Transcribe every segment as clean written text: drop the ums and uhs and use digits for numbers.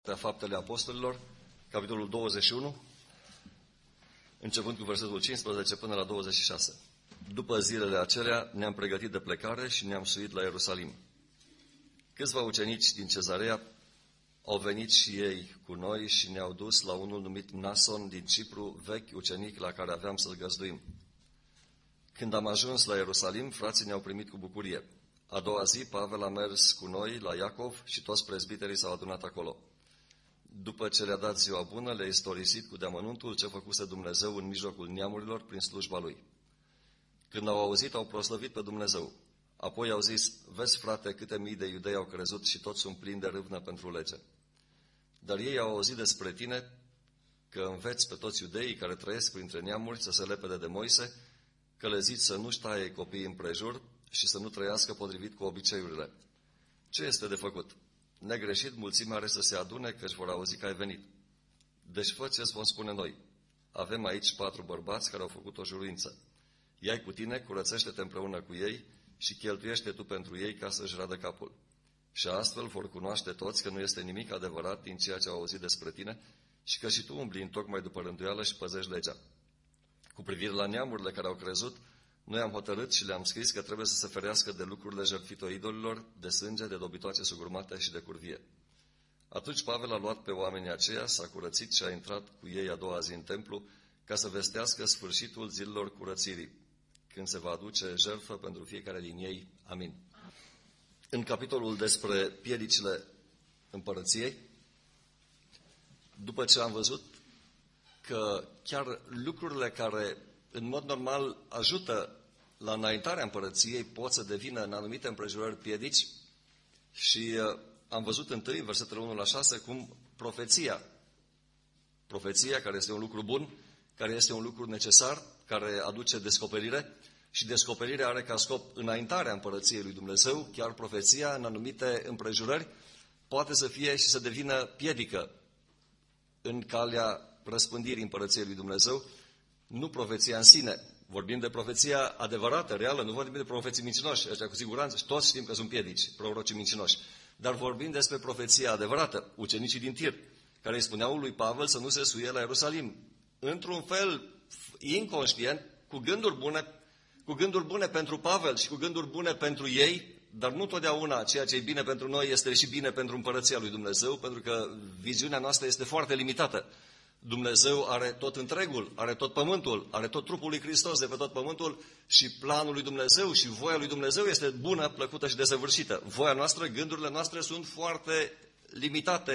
Faptele Apostolilor, capitolul 21, începând cu versetul 15 până la 26. După zilele acelea ne-am pregătit de plecare și ne-am suit la Ierusalim. Câțiva ucenici din Cezarea au venit și ei cu noi și ne-au dus la unul numit Mnason din Cipru, vechi ucenic la care aveam să-l găzduim. Când am ajuns la Ierusalim, frații ne-au primit cu bucurie. A doua zi, Pavel a mers cu noi la Iacov și toți prezbiterii s-au adunat acolo. După ce le-a dat ziua bună, le-a istorisit cu deamănuntul ce făcuse Dumnezeu în mijlocul neamurilor prin slujba lui. Când au auzit, au proslăvit pe Dumnezeu. Apoi au zis: vezi, frate, câte mii de iudei au crezut și toți sunt plini de râvnă pentru lege. Dar ei au auzit despre tine că înveți pe toți iudeii care trăiesc printre neamuri să se lepede de Moise, că le zici să nu-și taie copiii împrejur și să nu trăiască potrivit cu obiceiurile. Ce este de făcut? Negreșit, mulțimea are să se adune, că își vor auzi că ai venit. Deci fă ce-ți vom spune noi. Avem aici 4 bărbați care au făcut o juruință. Ia-i cu tine, curățește-te împreună cu ei și cheltuiește tu pentru ei ca să-și radă capul. Și astfel vor cunoaște toți că nu este nimic adevărat din ceea ce au auzit despre tine și că și tu umbli tocmai după rânduială și păzești legea. Cu privire la neamurile care au crezut, noi am hotărât și le-am scris că trebuie să se ferească de lucrurile jertfite idolilor, de sânge, de dobitoace sugurmate și de curvie. Atunci Pavel a luat pe oamenii aceia, s-a curățit și a intrat cu ei a doua zi în templu ca să vestească sfârșitul zilelor curățirii, când se va aduce jertfă pentru fiecare din ei. Amin. În capitolul despre piedicile împărăției, după ce am văzut că chiar lucrurile care în mod normal ajută la înaintarea împărăției pot să devină în anumite împrejurări piedici și am văzut întâi, versetele 1 la 6, cum profeția care este un lucru bun, care este un lucru necesar, care aduce descoperire și descoperirea are ca scop înaintarea împărăției lui Dumnezeu, chiar profeția în anumite împrejurări poate să fie și să devină piedică în calea răspândirii împărăției lui Dumnezeu. Nu profeția în sine. Vorbim de profeția adevărată, reală, nu vorbim de profeții mincinoși. Ăștia cu siguranță, și toți știm că sunt piedici, prorocii mincinoși. Dar vorbim despre profeția adevărată, ucenicii din Tir, care îi spuneau lui Pavel să nu se suie la Ierusalim. Într-un fel inconștient, cu gânduri bune pentru Pavel și cu gânduri bune pentru ei, dar nu totdeauna ceea ce e bine pentru noi este și bine pentru împărăția lui Dumnezeu, pentru că viziunea noastră este foarte limitată. Dumnezeu are tot întregul, are tot pământul, are tot trupul lui Hristos de pe tot pământul și planul lui Dumnezeu și voia lui Dumnezeu este bună, plăcută și desăvârșită. Voia noastră, gândurile noastre sunt foarte limitate,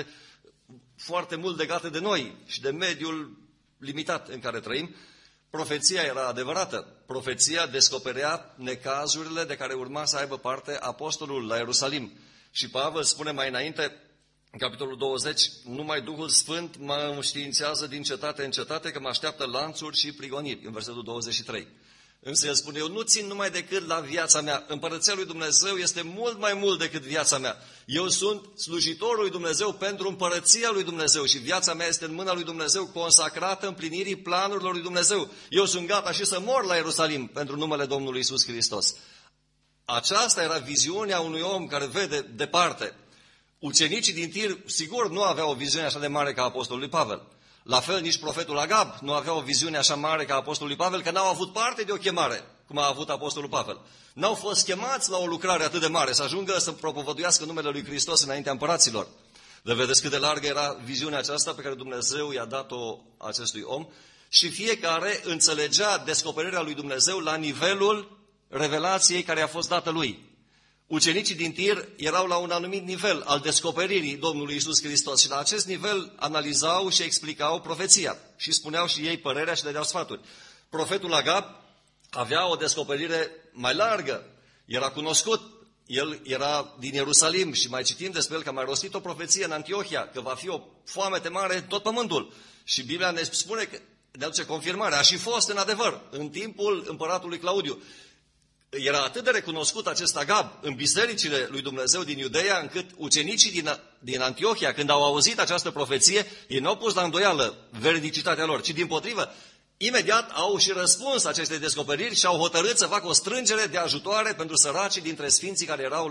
foarte mult legate de noi și de mediul limitat în care trăim. Profeția era adevărată. Profeția descoperea necazurile de care urma să aibă parte apostolul la Ierusalim. Și Pavel spune mai înainte, în capitolul 20, numai Duhul Sfânt mă înștiințează din cetate în cetate că mă așteaptă lanțuri și prigoniri, în versetul 23. Însă el spune, eu nu țin numai decât la viața mea. Împărăția lui Dumnezeu este mult mai mult decât viața mea. Eu sunt slujitorul lui Dumnezeu pentru împărăția lui Dumnezeu și viața mea este în mâna lui Dumnezeu, consacrată împlinirii planurilor lui Dumnezeu. Eu sunt gata și să mor la Ierusalim pentru numele Domnului Iisus Hristos. Aceasta era viziunea unui om care vede departe. Ucenicii din Tir, sigur, nu aveau o viziune așa de mare ca apostolul lui Pavel. La fel, nici profetul Agab nu avea o viziune așa mare ca apostolul lui Pavel, că n-au avut parte de o chemare, cum a avut apostolul Pavel. N-au fost chemați la o lucrare atât de mare, să ajungă să propovăduiască numele lui Hristos înaintea împăraților. De vedeți cât de largă era viziunea aceasta pe care Dumnezeu i-a dat-o acestui om și fiecare înțelegea descoperirea lui Dumnezeu la nivelul revelației care a fost dată lui. Ucenicii din Tir erau la un anumit nivel al descoperirii Domnului Iisus Hristos și la acest nivel analizau și explicau profeția și spuneau și ei părerea și dădeau sfaturi. Profetul Agab avea o descoperire mai largă, era cunoscut, el era din Ierusalim și mai citim despre el că a mai rostit o profeție în Antiohia, că va fi o foamete mare în tot pământul. Și Biblia ne spune că ne aduce confirmare, a și fost în adevăr, în timpul împăratului Claudiu. Era atât de recunoscut acest Agab în bisericile lui Dumnezeu din Iudeea, încât ucenicii din Antiohia, când au auzit această profeție, ei n-au pus la îndoială veridicitatea lor, ci dimpotrivă, imediat au și răspuns acestei descoperiri și au hotărât să facă o strângere de ajutoare pentru săracii dintre sfinții care erau la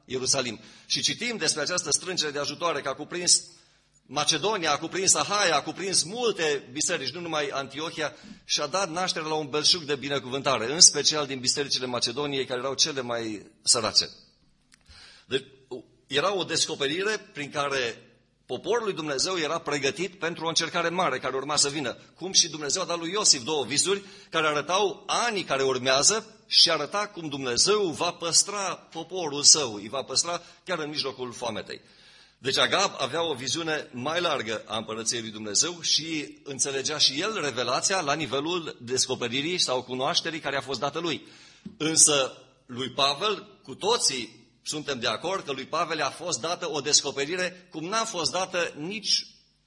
Ierusalim. Și citim despre această strângere de ajutoare, că a cuprins Macedonia, a cuprins Ahaia, a cuprins multe biserici, nu numai Antiohia, și a dat naștere la un belșug de binecuvântare, în special din bisericile Macedoniei, care erau cele mai sărace. Deci, era o descoperire prin care poporul lui Dumnezeu era pregătit pentru o încercare mare care urma să vină. Cum și Dumnezeu a dat lui Iosif 2 visuri care arătau anii care urmează și arăta cum Dumnezeu va păstra poporul său, îi va păstra chiar în mijlocul foametei. Deci Agab avea o viziune mai largă a împărăției lui Dumnezeu și înțelegea și el revelația la nivelul descoperirii sau cunoașterii care a fost dată lui. Însă lui Pavel, cu toții suntem de acord că lui Pavel a fost dată o descoperire cum n-a fost dată nici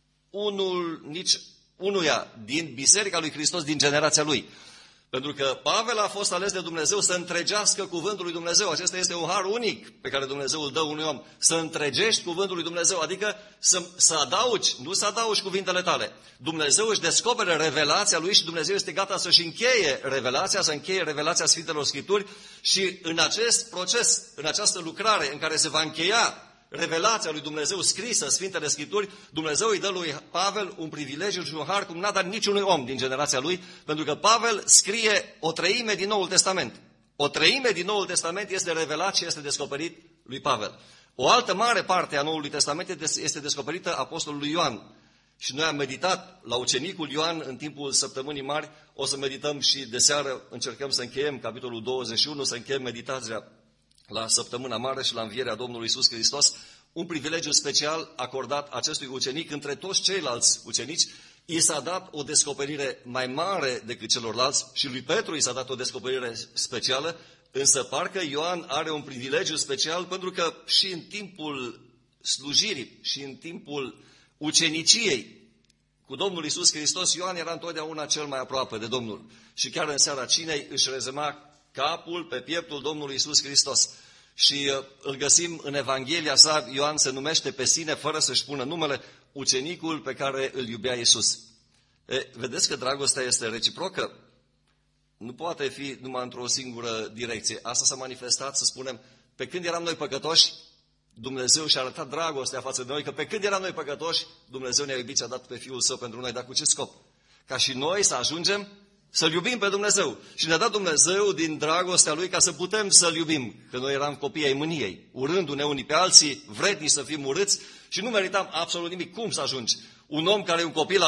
unuia din Biserica lui Hristos din generația lui. Pentru că Pavel a fost ales de Dumnezeu să întregească cuvântul lui Dumnezeu. Acesta este un har unic pe care Dumnezeu îl dă unui om. Să întregești cuvântul lui Dumnezeu, adică să adaugi, nu să adaugi cuvintele tale. Dumnezeu își descoperă revelația lui și Dumnezeu este gata să-și încheie revelația, să încheie revelația Sfintelor Scripturi și în acest proces, în această lucrare în care se va încheia revelația lui Dumnezeu scrisă, Sfintele Scripturi, Dumnezeu îi dă lui Pavel un privilegiu și un har cum n-a dat niciunui om din generația lui, pentru că Pavel scrie o treime din Noul Testament. O treime din Noul Testament este revelat și este descoperit lui Pavel. O altă mare parte a Noului Testament este descoperită apostolului Ioan. Și noi am meditat la ucenicul Ioan în timpul săptămânii mari, o să medităm și de seară, încercăm să încheiem capitolul 21, să încheiem meditația la săptămâna mare și la învierea Domnului Iisus Hristos, un privilegiu special acordat acestui ucenic între toți ceilalți ucenici. I s-a dat o descoperire mai mare decât celorlalți și lui Petru i s-a dat o descoperire specială, însă parcă Ioan are un privilegiu special pentru că și în timpul slujirii și în timpul uceniciei cu Domnul Iisus Hristos, Ioan era întotdeauna cel mai aproape de Domnul. Și chiar în seara cinei își rezema capul pe pieptul Domnului Iisus Hristos. Și îl găsim în Evanghelia sa, Ioan se numește pe sine, fără să-și spună numele, ucenicul pe care îl iubea Iisus. Vedeți că dragostea este reciprocă? Nu poate fi numai într-o singură direcție. Asta s-a manifestat, să spunem, pe când eram noi păcătoși, Dumnezeu și-a arătat dragostea față de noi, că pe când eram noi păcătoși, Dumnezeu ne-a iubit și a dat pe Fiul Său pentru noi. Dar cu ce scop? Ca și noi să ajungem să-L iubim pe Dumnezeu. Și ne-a dat Dumnezeu din dragostea Lui ca să putem să-L iubim. Că noi eram copii ai mâniei, urându-ne unii pe alții, vrednici să fim urâți și nu meritam absolut nimic. Cum să ajungi? Un om care e un copil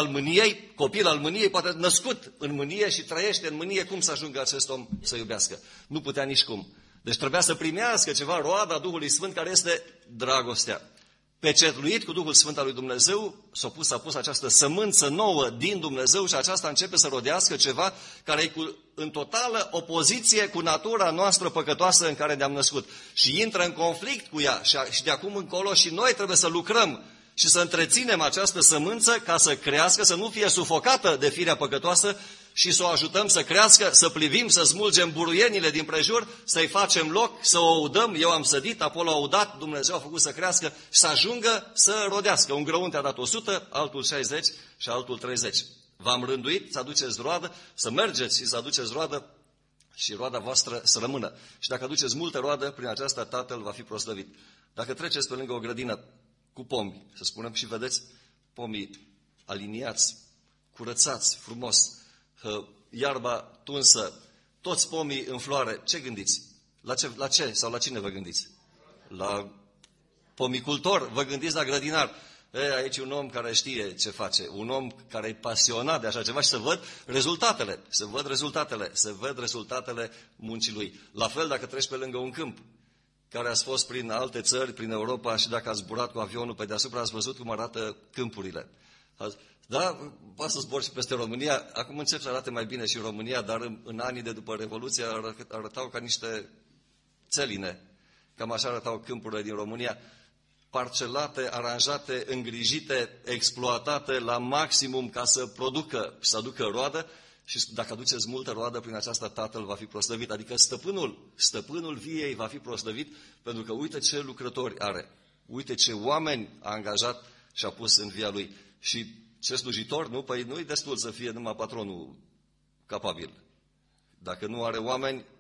al mâniei, poate născut în mânie și trăiește în mânie, cum să ajungă acest om să iubească? Nu putea nici cum. Deci trebuia să primească ceva, roada Duhului Sfânt, care este dragostea. Pecetluit cu Duhul Sfânt al lui Dumnezeu, s-a pus această sămânță nouă din Dumnezeu și aceasta începe să rodească ceva care e în totală opoziție cu natura noastră păcătoasă în care ne-am născut. Și intră în conflict cu ea și de acum încolo și noi trebuie să lucrăm și să întreținem această sămânță ca să crească, să nu fie sufocată de firea păcătoasă și să o ajutăm să crească, să plivim, să smulgem buruienile din prejur, să-i facem loc, să o udăm. Eu am sădit, Apollo a udat, Dumnezeu a făcut să crească și să ajungă să rodească. Un grăunte a dat 100, altul 60 și altul 30. V-am rânduit să aduceți roadă, să mergeți și să aduceți roadă și roada voastră să rămână. Și dacă aduceți multă roadă, prin aceasta Tatăl va fi proslăvit. Dacă treceți pe lângă o grădină cu pomi, să spunem, și vedeți pomii aliniați, curățați, frumos, iarba tunsă, toți pomii în floare, ce gândiți? La ce sau la cine vă gândiți? La pomicultor, vă gândiți la grădinar. Aici un om care știe ce face, un om care e pasionat de așa ceva și să văd rezultatele muncii lui. La fel dacă treci pe lângă un câmp, care ați fost prin alte țări, prin Europa și dacă ați zburat cu avionul pe deasupra, ați văzut cum arată câmpurile. Da, poate să zbor și peste România. Acum încep să arate mai bine și România, dar în anii de după Revoluție arătau ca niște țeline. Cam așa arătau câmpurile din România. Parcelate, aranjate, îngrijite, exploatate la maximum ca să producă și să aducă roadă. Și dacă aduceți multă roadă, prin aceasta Tatăl va fi proslăvit. Adică stăpânul viei va fi proslăvit, pentru că uite ce lucrători are. Uite ce oameni a angajat și a pus în via lui. Și ce slujitor, nu? Păi nu-i destul să fie numai patronul capabil. Dacă nu are oameni,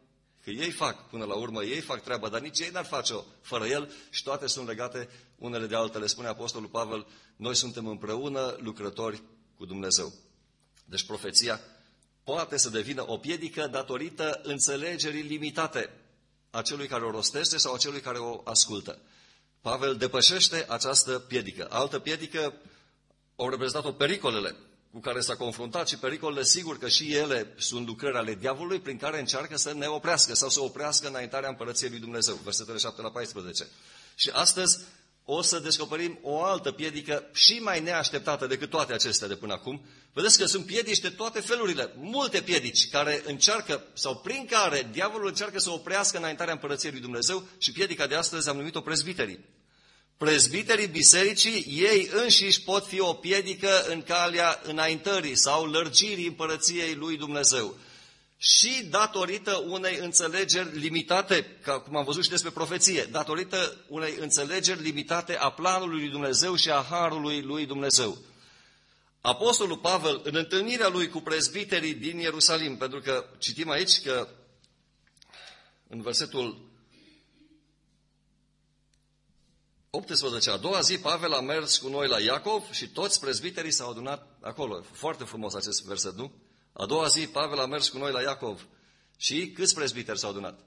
Că ei fac, până la urmă, ei fac treaba, dar nici ei n-ar face-o fără El și toate sunt legate unele de altele. Spune Apostolul Pavel, noi suntem împreună lucrători cu Dumnezeu. Deci profeția poate să devină o piedică datorită înțelegerii limitate a celui care o rostește sau a celui care o ascultă. Pavel depășește această piedică. Altă piedică au reprezentat-o pericolele cu care s-a confruntat și pericolele, sigur că și ele sunt lucrări ale diavolului prin care încearcă să ne oprească sau să oprească înaintarea împărăției lui Dumnezeu. Versetele 7-14. Și astăzi o să descoperim o altă piedică și mai neașteptată decât toate acestea de până acum. Vedeți că sunt piedici de toate felurile, multe piedici care încearcă sau prin care diavolul încearcă să oprească înaintarea împărăției lui Dumnezeu și piedica de astăzi am numit-o prezbiterii. Prezbiterii bisericii, ei înșiși pot fi o piedică în calea înaintării sau lărgirii împărăției lui Dumnezeu. Și datorită unei înțelegeri limitate, ca cum am văzut și despre profeție, datorită unei înțelegeri limitate a planului lui Dumnezeu și a harului lui Dumnezeu. Apostolul Pavel, în întâlnirea lui cu prezbiterii din Ierusalim, pentru că citim aici că în versetul 18, a doua zi, Pavel a mers cu noi la Iacov și toți prezbiterii s-au adunat acolo. Foarte frumos acest verset, nu? A doua zi, Pavel a mers cu noi la Iacov. Și câți prezbiteri s-au adunat?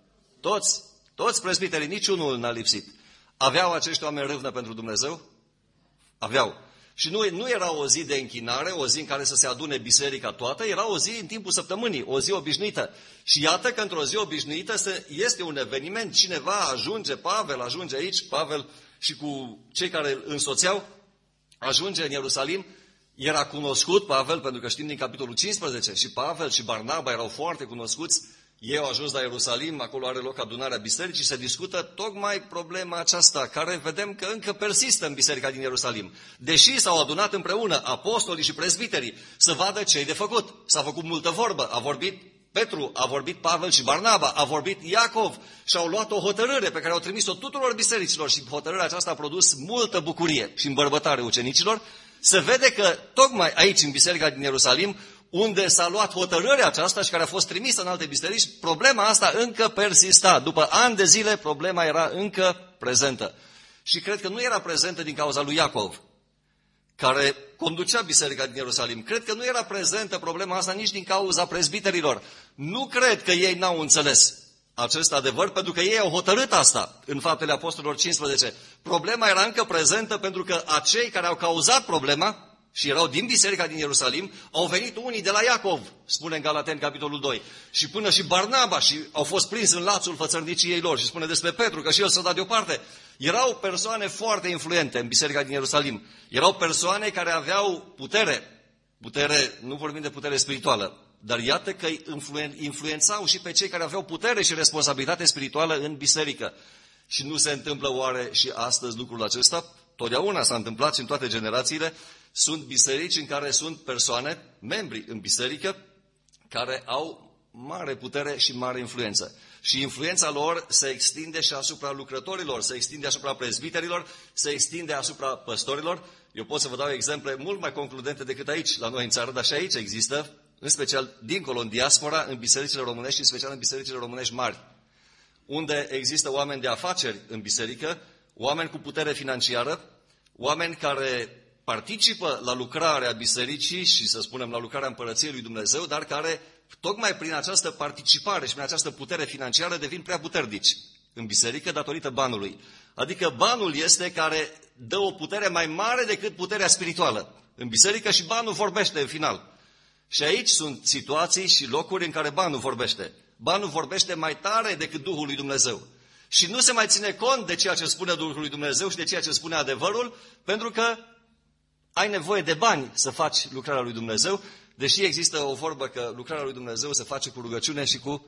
Toți prezbiterii, niciunul n-a lipsit. Aveau acești oameni râvnă pentru Dumnezeu? Aveau. Și nu era o zi de închinare, o zi în care să se adune biserica toată, era o zi în timpul săptămânii, o zi obișnuită. Și iată că într-o zi obișnuită este un eveniment, cineva ajunge, Pavel ajunge aici, Pavel și cu cei care îl însoțeau, ajunge în Ierusalim. Era cunoscut Pavel, pentru că știm din capitolul 15, și Pavel și Barnaba erau foarte cunoscuți. Ei au ajuns la Ierusalim, acolo are loc adunarea bisericii și se discută tocmai problema aceasta, care vedem că încă persistă în biserica din Ierusalim. Deși s-au adunat împreună apostolii și prezbiterii să vadă ce-i de făcut. S-a făcut multă vorbă, a vorbit Petru, a vorbit Pavel și Barnaba, a vorbit Iacov și au luat o hotărâre pe care au trimis-o tuturor bisericilor și hotărârea aceasta a produs multă bucurie și îmbărbătare ucenicilor. Se vede că tocmai aici, în biserica din Ierusalim, unde s-a luat hotărârea aceasta și care a fost trimisă în alte biserici, problema asta încă persista. După ani de zile, problema era încă prezentă. Și cred că nu era prezentă din cauza lui Iacov, care conducea biserica din Ierusalim. Cred că nu era prezentă problema asta nici din cauza prezbiterilor. Nu cred că ei n-au înțeles acest adevăr, pentru că ei au hotărât asta în Faptele Apostolilor 15. Problema era încă prezentă pentru că acei care au cauzat problema și erau din biserica din Ierusalim, au venit unii de la Iacov, spune în Galateni, capitolul 2, și până și Barnaba și au fost prins în lațul fățărniciei lor și spune despre Petru că și el s-a dat deoparte. Erau persoane foarte influente în biserica din Ierusalim. Erau persoane care aveau putere, nu vorbim de putere spirituală, dar iată că influențau și pe cei care aveau putere și responsabilitate spirituală în biserică. Și nu se întâmplă oare și astăzi lucrul acesta? Totdeauna s-a întâmplat și în toate generațiile. Sunt biserici în care sunt persoane, membri în biserică, care au mare putere și mare influență. Și influența lor se extinde și asupra lucrătorilor, se extinde asupra prezbiterilor, se extinde asupra păstorilor. Eu pot să vă dau exemple mult mai concludente decât aici, la noi în țară, dar și aici există, în special dincolo, în diaspora, în bisericile românești și în special în bisericile românești mari, unde există oameni de afaceri în biserică, oameni cu putere financiară, oameni care participă la lucrarea bisericii și, să spunem, la lucrarea împărăției lui Dumnezeu, dar care, tocmai prin această participare și prin această putere financiară, devin prea puternici în biserică datorită banului. Adică banul este care dă o putere mai mare decât puterea spirituală în biserică și banul vorbește în final. Și aici sunt situații și locuri în care banul vorbește. Banul vorbește mai tare decât Duhul lui Dumnezeu. Și nu se mai ține cont de ceea ce spune Duhul lui Dumnezeu și de ceea ce spune adevărul, pentru că ai nevoie de bani să faci lucrarea lui Dumnezeu, deși există o vorbă că lucrarea lui Dumnezeu se face cu rugăciune și cu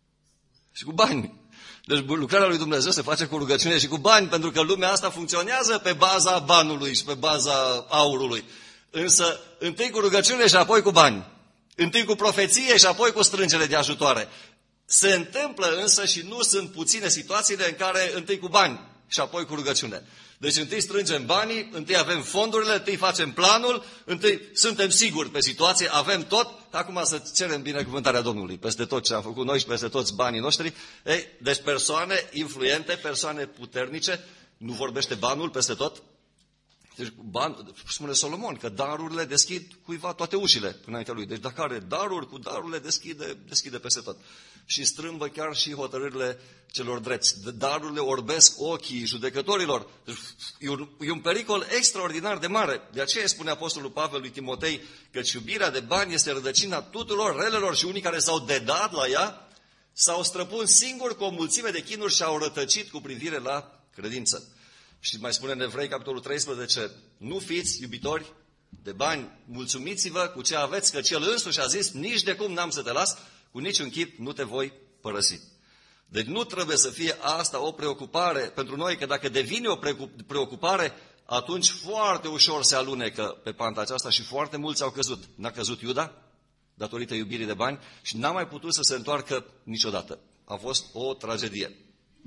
bani. Deci lucrarea lui Dumnezeu se face cu rugăciune și cu bani, pentru că lumea asta funcționează pe baza banului și pe baza aurului. Însă, întâi cu rugăciune și apoi cu bani. Întâi cu profeție și apoi cu strângere de ajutoare. Se întâmplă însă și nu sunt puține situațiile în care întâi cu bani și apoi cu rugăciune. Deci întâi strângem banii, întâi avem fondurile, întâi facem planul, întâi suntem siguri pe situație, avem tot, acum să cerem binecuvântarea Domnului peste tot ce am făcut noi și peste toți banii noștri. Ei, deci persoane influente, persoane puternice, nu vorbește banul peste tot. Deci, spune Solomon că darurile deschid cuiva toate ușile înaintea lui. Deci dacă are daruri, cu darurile deschide peste tot. Și strâmbă chiar și hotărârile celor drepți. Darurile orbesc ochii judecătorilor. Deci, e un pericol extraordinar de mare. De aceea spune Apostolul Pavel lui Timotei că iubirea de bani este rădăcina tuturor relelor și unii care s-au dedat la ea s-au străpuns singuri cu o mulțime de chinuri și au rătăcit cu privire la credință. Și mai spune în Evrei, capitolul 13, nu fiți iubitori de bani, mulțumiți-vă cu ce aveți, că Cel însuși a zis, nici de cum n-am să te las, cu niciun chip nu te voi părăsi. Deci nu trebuie să fie asta o preocupare pentru noi, că dacă devine o preocupare, atunci foarte ușor se alunecă pe panta aceasta și foarte mulți au căzut. N-a căzut Iuda, datorită iubirii de bani, și n-a mai putut să se întoarcă niciodată. A fost o tragedie.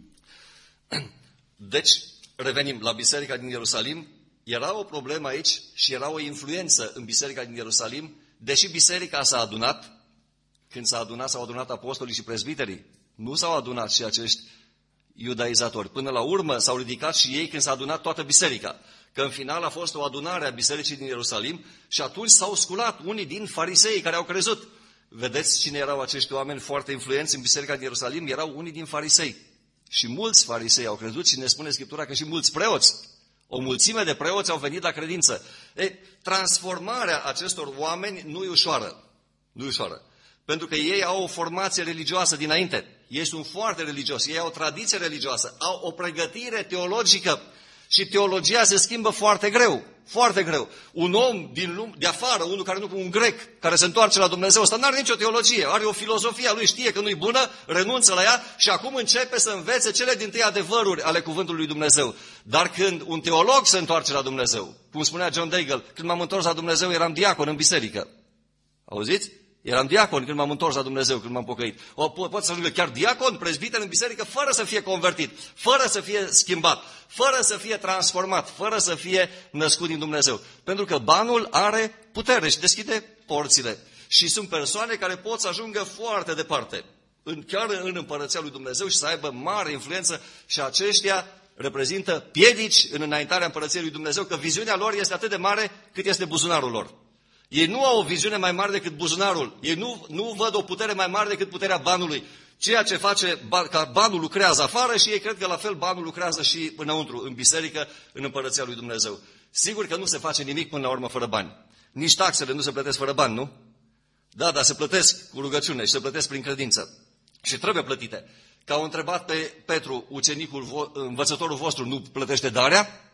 Deci, revenim la biserica din Ierusalim. Era o problemă aici și era o influență în biserica din Ierusalim, deși biserica s-a adunat. Când s-au adunat apostolii și prezbiterii. Nu s-au adunat și acești iudaizatori. Până la urmă s-au ridicat și ei când s-a adunat toată biserica. Că în final a fost o adunare a bisericii din Ierusalim și atunci s-au sculat unii din farisei care au crezut. Vedeți cine erau acești oameni foarte influenți în biserica din Ierusalim? Erau unii din farisei. Și mulți farisei au crezut și ne spune Scriptura că și mulți preoți. O mulțime de preoți au venit la credință. Transformarea acestor oameni nu e ușoară. Nu e ușoară. Pentru că ei au o formație religioasă dinainte. Ei sunt foarte religioși, ei au o tradiție religioasă, au o pregătire teologică și teologia se schimbă foarte greu. Foarte greu. Un om de afară, unul care nu, un grec, care se întoarce la Dumnezeu, ăsta nu are nicio teologie, are o filozofie a lui, știe că nu-i bună, renunță la ea și acum începe să învețe cele dintâi adevăruri ale cuvântului lui Dumnezeu. Dar când un teolog se întoarce la Dumnezeu, cum spunea John Daigle, când m-am întors la Dumnezeu eram diacon în biserică. Auziți? Eram diacon când m-am întors la Dumnezeu, când m-am pocăit. Poate să ajungă chiar diacon, prezbiter în biserică, fără să fie convertit, fără să fie schimbat, fără să fie transformat, fără să fie născut din Dumnezeu. Pentru că banul are putere și deschide porțile. Și sunt persoane care pot să ajungă foarte departe, chiar în împărăția lui Dumnezeu și să aibă mare influență și aceștia reprezintă piedici în înaintarea împărăției lui Dumnezeu, că viziunea lor este atât de mare cât este buzunarul lor. Ei nu au o viziune mai mare decât buzunarul. Ei nu văd o putere mai mare decât puterea banului. Ceea ce face ca banul lucrează afară și ei cred că la fel banul lucrează și înăuntru, în biserică, în împărăția lui Dumnezeu. Sigur că nu se face nimic până la urmă fără bani. Nici taxele nu se plătesc fără bani, nu? Da, dar se plătesc cu rugăciune și se plătesc prin credință. Și trebuie plătite. Că au întrebat pe Petru, ucenicul, învățătorul vostru, nu plătește darea?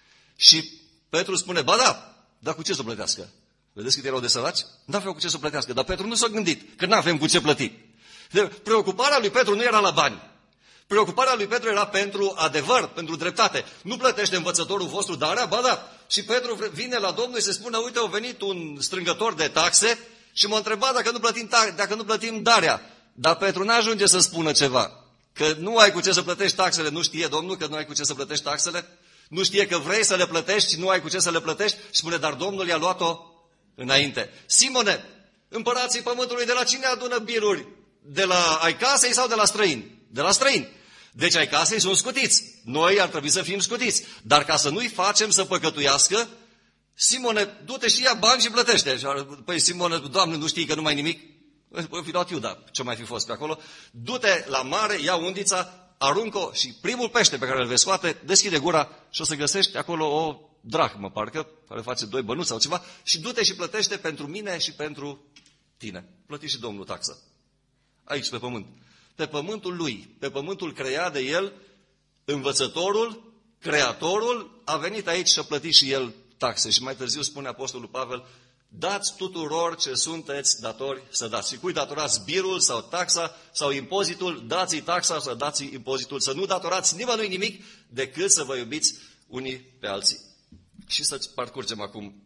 Și Petru spune, ba da, dar cu ce să plătească? Vedeți cât erau de săraci? N-aveau cu ce să plătească, dar Petru nu s-a gândit că n-avem cu ce plăti. Preocuparea lui Petru nu era la bani. Preocuparea lui Petru era pentru adevăr, pentru dreptate. Nu plătește învățătorul vostru darea? Ba da. Și Petru vine la Domnul și se spune, uite, a venit un strângător de taxe și m-a întrebat dacă nu plătim darea. Dar Petru n-ajunge să spună ceva. Că nu ai cu ce să plătești taxele. Nu știe Domnul că nu ai cu ce să plătești taxele? Nu știe că vrei să le plătești și nu ai cu ce să le plătești? Și spune, dar Domnul i-a luat-o înainte. Simone, împărații pământului, de la cine adună biruri? De la ai casei sau de la străini? De la străini. Deci ai casei sunt scutiți. Noi ar trebui să fim scutiți. Dar ca să nu-i facem să păcătuiască, Simone, du-te și ia bani și plătește. Păi Simone, Doamne, nu știi că nu mai nimic? Păi fi luat Iuda, ce mai fi fost pe acolo. Du-te la mare, ia undița, aruncă-o și primul pește pe care îl vei scoate, deschide gura și o să găsești acolo o drachmă, parcă, care face 2 bănuți sau ceva, și du-te și plătește pentru mine și pentru tine. Plăti și Domnul taxă. Aici, pe pământ. Pe pământul lui, pe pământul creat de el, învățătorul, creatorul, a venit aici și a plătit și el taxe. Și mai târziu spune Apostolul Pavel, dați tuturor ce sunteți datori să dați. Și cui datorați birul sau taxa sau impozitul, dați-i taxa sau dați-i impozitul. Să nu datorați nimănui nimic decât să vă iubiți unii pe alții. Și să parcurgem acum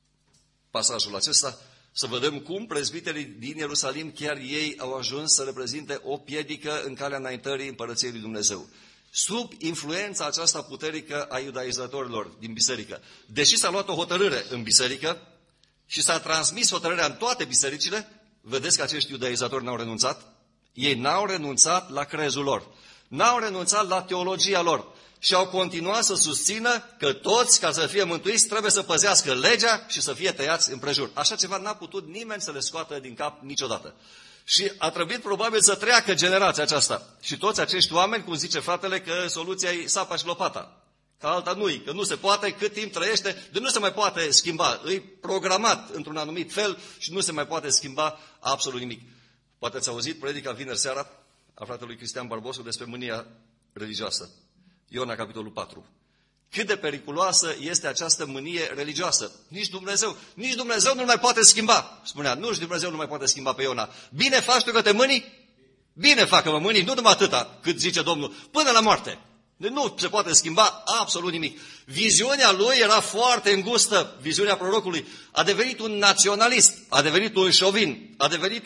pasajul acesta, să vedem cum prezbiterii din Ierusalim, chiar ei au ajuns să reprezinte o piedică în calea înaintării împărăției lui Dumnezeu. Sub influența aceasta puternică a iudaizatorilor din biserică. Deși s-a luat o hotărâre în biserică și s-a transmis hotărârea în toate bisericile, vedeți că acești iudaizatori n-au renunțat? Ei n-au renunțat la crezul lor, n-au renunțat la teologia lor și au continuat să susțină că toți, ca să fie mântuiți, trebuie să păzească legea și să fie tăiați împrejur. Așa ceva n-a putut nimeni să le scoată din cap niciodată. Și a trebuit probabil să treacă generația aceasta. Și toți acești oameni, cum zice fratele, că soluția e sapa și lopata. Că alta nu-i, că nu se poate, cât timp trăiește, de nu se mai poate schimba. E programat într-un anumit fel și nu se mai poate schimba absolut nimic. Poate ați auzit predica vineri seara a fratelui Cristian Barbosu despre mânia religioasă. Iona, capitolul 4. Cât de periculoasă este această mânie religioasă. Nici Dumnezeu nu mai poate schimba. Spunea, Dumnezeu nu mai poate schimba pe Iona. Bine faci tu că te mâni? Bine facă-mă mâni, nu numai atâta cât zice Domnul, până la moarte. Nu se poate schimba absolut nimic. Viziunea lui era foarte îngustă, viziunea prorocului. A devenit un naționalist, a devenit un șovin, a devenit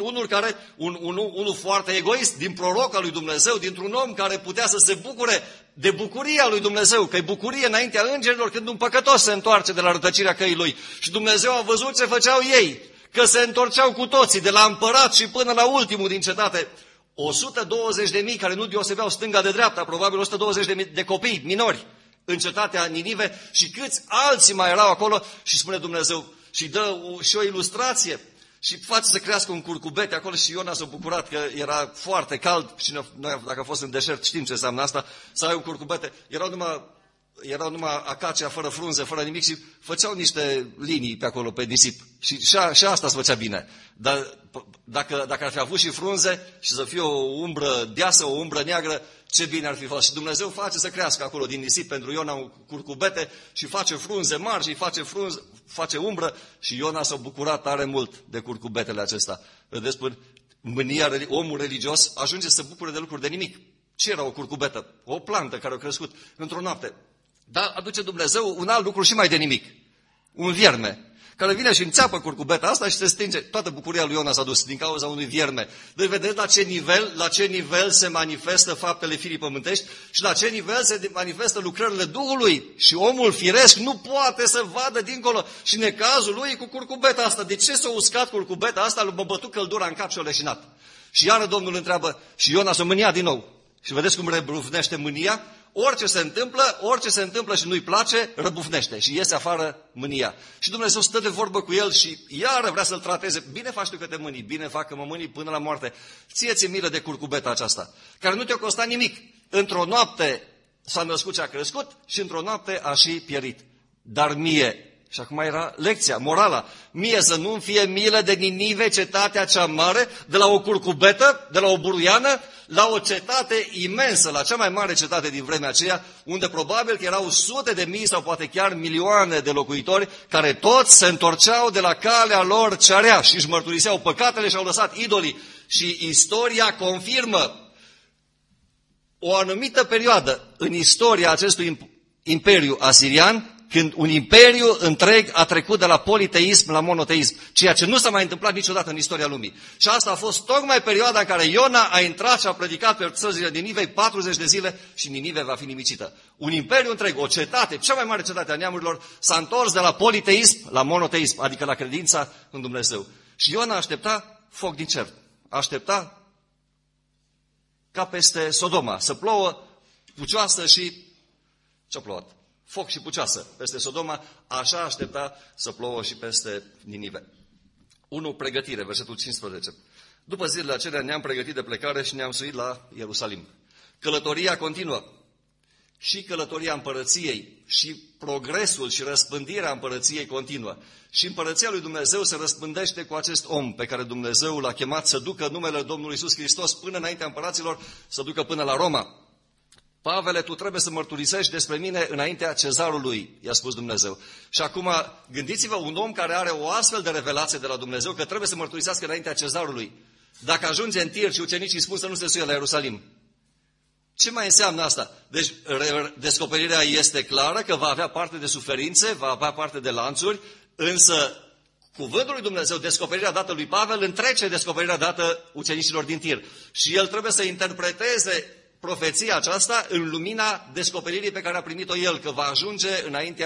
unul foarte egoist, din proroc al lui Dumnezeu, dintr-un om care putea să se bucure de bucuria lui Dumnezeu, că e bucurie înaintea îngerilor când un păcătos se întoarce de la rătăcirea căii lui. Și Dumnezeu a văzut ce făceau ei, că se întorceau cu toții, de la împărat și până la ultimul din cetate. 120.000 care nu deosebeau stânga de dreapta, probabil 120.000 de copii minori în cetatea Ninive și câți alții mai erau acolo și spune Dumnezeu și dă și o ilustrație și face să crească un curcubete acolo și Iona s-a bucurat că era foarte cald și noi dacă a fost în deșert știm ce înseamnă asta, să ai un curcubete, erau numai acacea fără frunze, fără nimic și făceau niște linii pe acolo, pe nisip. Și asta se făcea bine. Dar dacă ar fi avut și frunze și să fie o umbră deasă, o umbră neagră, ce bine ar fi fost. Și Dumnezeu face să crească acolo din nisip pentru Iona un curcubete și face frunze mari și face umbră și Iona s-a bucurat tare mult de curcubetele acesta. Vedeți, omul religios ajunge să se bucure de lucruri de nimic. Ce era o curcubetă? O plantă care a crescut într-o noapte. Dar aduce Dumnezeu un alt lucru și mai de nimic. Un vierme, care vine și înțeapă curcubeta asta și se stinge. Toată bucuria lui Iona s-a dus din cauza unui vierme. Deci vedeți la ce nivel se manifestă faptele firii pământești și la ce nivel se manifestă lucrările Duhului. Și omul firesc nu poate să vadă dincolo. Și necazul lui e cu curcubeta asta. De ce s-a uscat curcubeta asta? L-a bătut căldura în cap și o leșinat. Și iară Domnul întreabă și Iona s-a mâniat din nou. Și vedeți cum rebufnește mânia? Orice se întâmplă și nu-i place, răbufnește și iese afară mânia. Și Dumnezeu stă de vorbă cu el și iară vrea să-l trateze. Bine faci tu că te mâni, bine fac că mă mâni până la moarte. Ție-ți milă de curcubeta aceasta, care nu te-a costat nimic. Într-o noapte s-a născut și a crescut și într-o noapte a și pierit. Dar mie, și acum era lecția, morala, mie să nu-mi fie milă de Ninive, cetatea cea mare, de la o curcubetă, de la o buruiană, la o cetate imensă, la cea mai mare cetate din vremea aceea, unde probabil că erau sute de mii sau poate chiar milioane de locuitori, care toți se întorceau de la calea lor cea rea și își mărturiseau păcatele și au lăsat idolii. Și istoria confirmă o anumită perioadă în istoria acestui imperiu asirian, când un imperiu întreg a trecut de la politeism la monoteism, ceea ce nu s-a mai întâmplat niciodată în istoria lumii. Și asta a fost tocmai perioada în care Iona a intrat și a predicat pe străzile Ninivei 40 de zile și Ninive va fi nimicită. Un imperiu întreg, o cetate, cea mai mare cetate a neamurilor, s-a întors de la politeism la monoteism, adică la credința în Dumnezeu. Și Iona aștepta foc din cer, aștepta ca peste Sodoma să plouă pucioasă și ce-a plouat? Foc și pucioasă peste Sodoma, așa aștepta să plouă și peste Ninive. 1. Pregătire, versetul 15. După zilele acelea ne-am pregătit de plecare și ne-am suit la Ierusalim. Călătoria continuă. Și călătoria împărăției, și progresul și răspândirea împărăției continuă. Și împărăția lui Dumnezeu se răspândește cu acest om pe care Dumnezeu l-a chemat să ducă numele Domnului Iisus Hristos până înaintea împăraților, să ducă până la Roma. Pavele, tu trebuie să mărturisești despre mine înaintea cezarului, i-a spus Dumnezeu. Și acum, gândiți-vă, un om care are o astfel de revelație de la Dumnezeu, că trebuie să mărturisească înaintea cezarului. Dacă ajunge în tir și ucenicii spun să nu se suie la Ierusalim, ce mai înseamnă asta? Deci, descoperirea este clară că va avea parte de suferințe, va avea parte de lanțuri, însă cuvântul lui Dumnezeu, descoperirea dată lui Pavel, întrece descoperirea dată ucenicilor din tir. Și el trebuie să interpreteze profeția aceasta în lumina descoperirii pe care a primit-o el, că va ajunge înaintea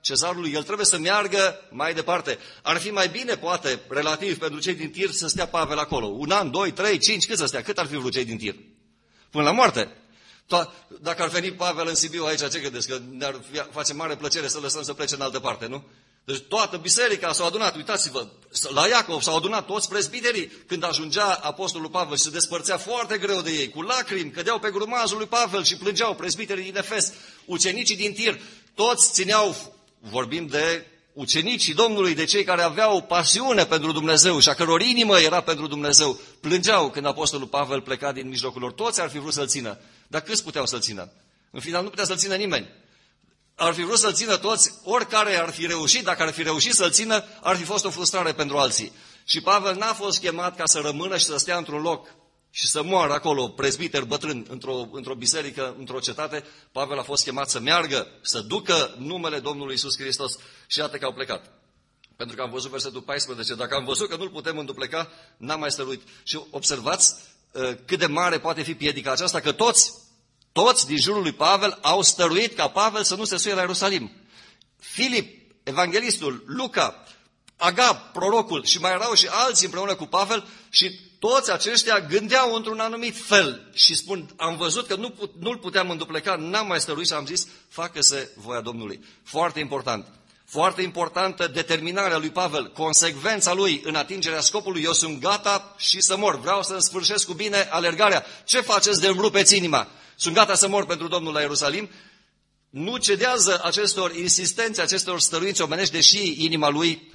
cezarului, el trebuie să meargă mai departe. Ar fi mai bine, poate, relativ, pentru cei din Tir să stea Pavel acolo. 1 an, 2, 3, 5, cât să stea? Cât ar fi vrut cei din Tir? Până la moarte. Dacă ar veni Pavel în Sibiu aici, ce credeți? Că ne-ar face mare plăcere să lăsăm să plece în altă parte, nu? Deci toată biserica s-a adunat, uitați-vă, la Iacov s-au adunat toți prezbiterii când ajungea apostolul Pavel și se despărțea foarte greu de ei, cu lacrimi, cădeau pe grumazul lui Pavel și plângeau prezbiterii din Efes, ucenicii din Tir, toți țineau, vorbim de ucenicii Domnului, de cei care aveau pasiune pentru Dumnezeu și a căror inimă era pentru Dumnezeu, plângeau când apostolul Pavel pleca din mijlocul lor. Toți ar fi vrut să-l țină, dar câți puteau să-l țină? În final nu putea să-l țină nimeni. Ar fi vrut să-l țină toți, oricare ar fi reușit, dacă ar fi reușit să-l țină, ar fi fost o frustrare pentru alții. Și Pavel n-a fost chemat ca să rămână și să stea într-un loc și să moară acolo, prezbiter bătrân, într-o biserică, într-o cetate. Pavel a fost chemat să meargă, să ducă numele Domnului Iisus Hristos. Și iată că au plecat. Pentru că am văzut versetul 14, dacă am văzut că nu-l putem îndupleca, n-am mai stăruit. Și observați cât de mare poate fi piedica aceasta, că toți din jurul lui Pavel au stăruit ca Pavel să nu se suie la Ierusalim. Filip, evanghelistul, Luca, Agab, prorocul și mai erau și alții împreună cu Pavel și toți aceștia gândeau într-un anumit fel și spun, am văzut că nu-l puteam îndupleca, n-am mai stăruit și am zis, facă-se voia Domnului. Foarte important. Foarte importantă determinarea lui Pavel, consecvența lui în atingerea scopului. Eu sunt gata și să mor, vreau să-mi sfârșesc cu bine alergarea. Ce faceți de îmi rupeți inima? Sunt gata să mor pentru Domnul la Ierusalim. Nu cedează acestor insistențe, acestor stăruinți omenești, deși inima lui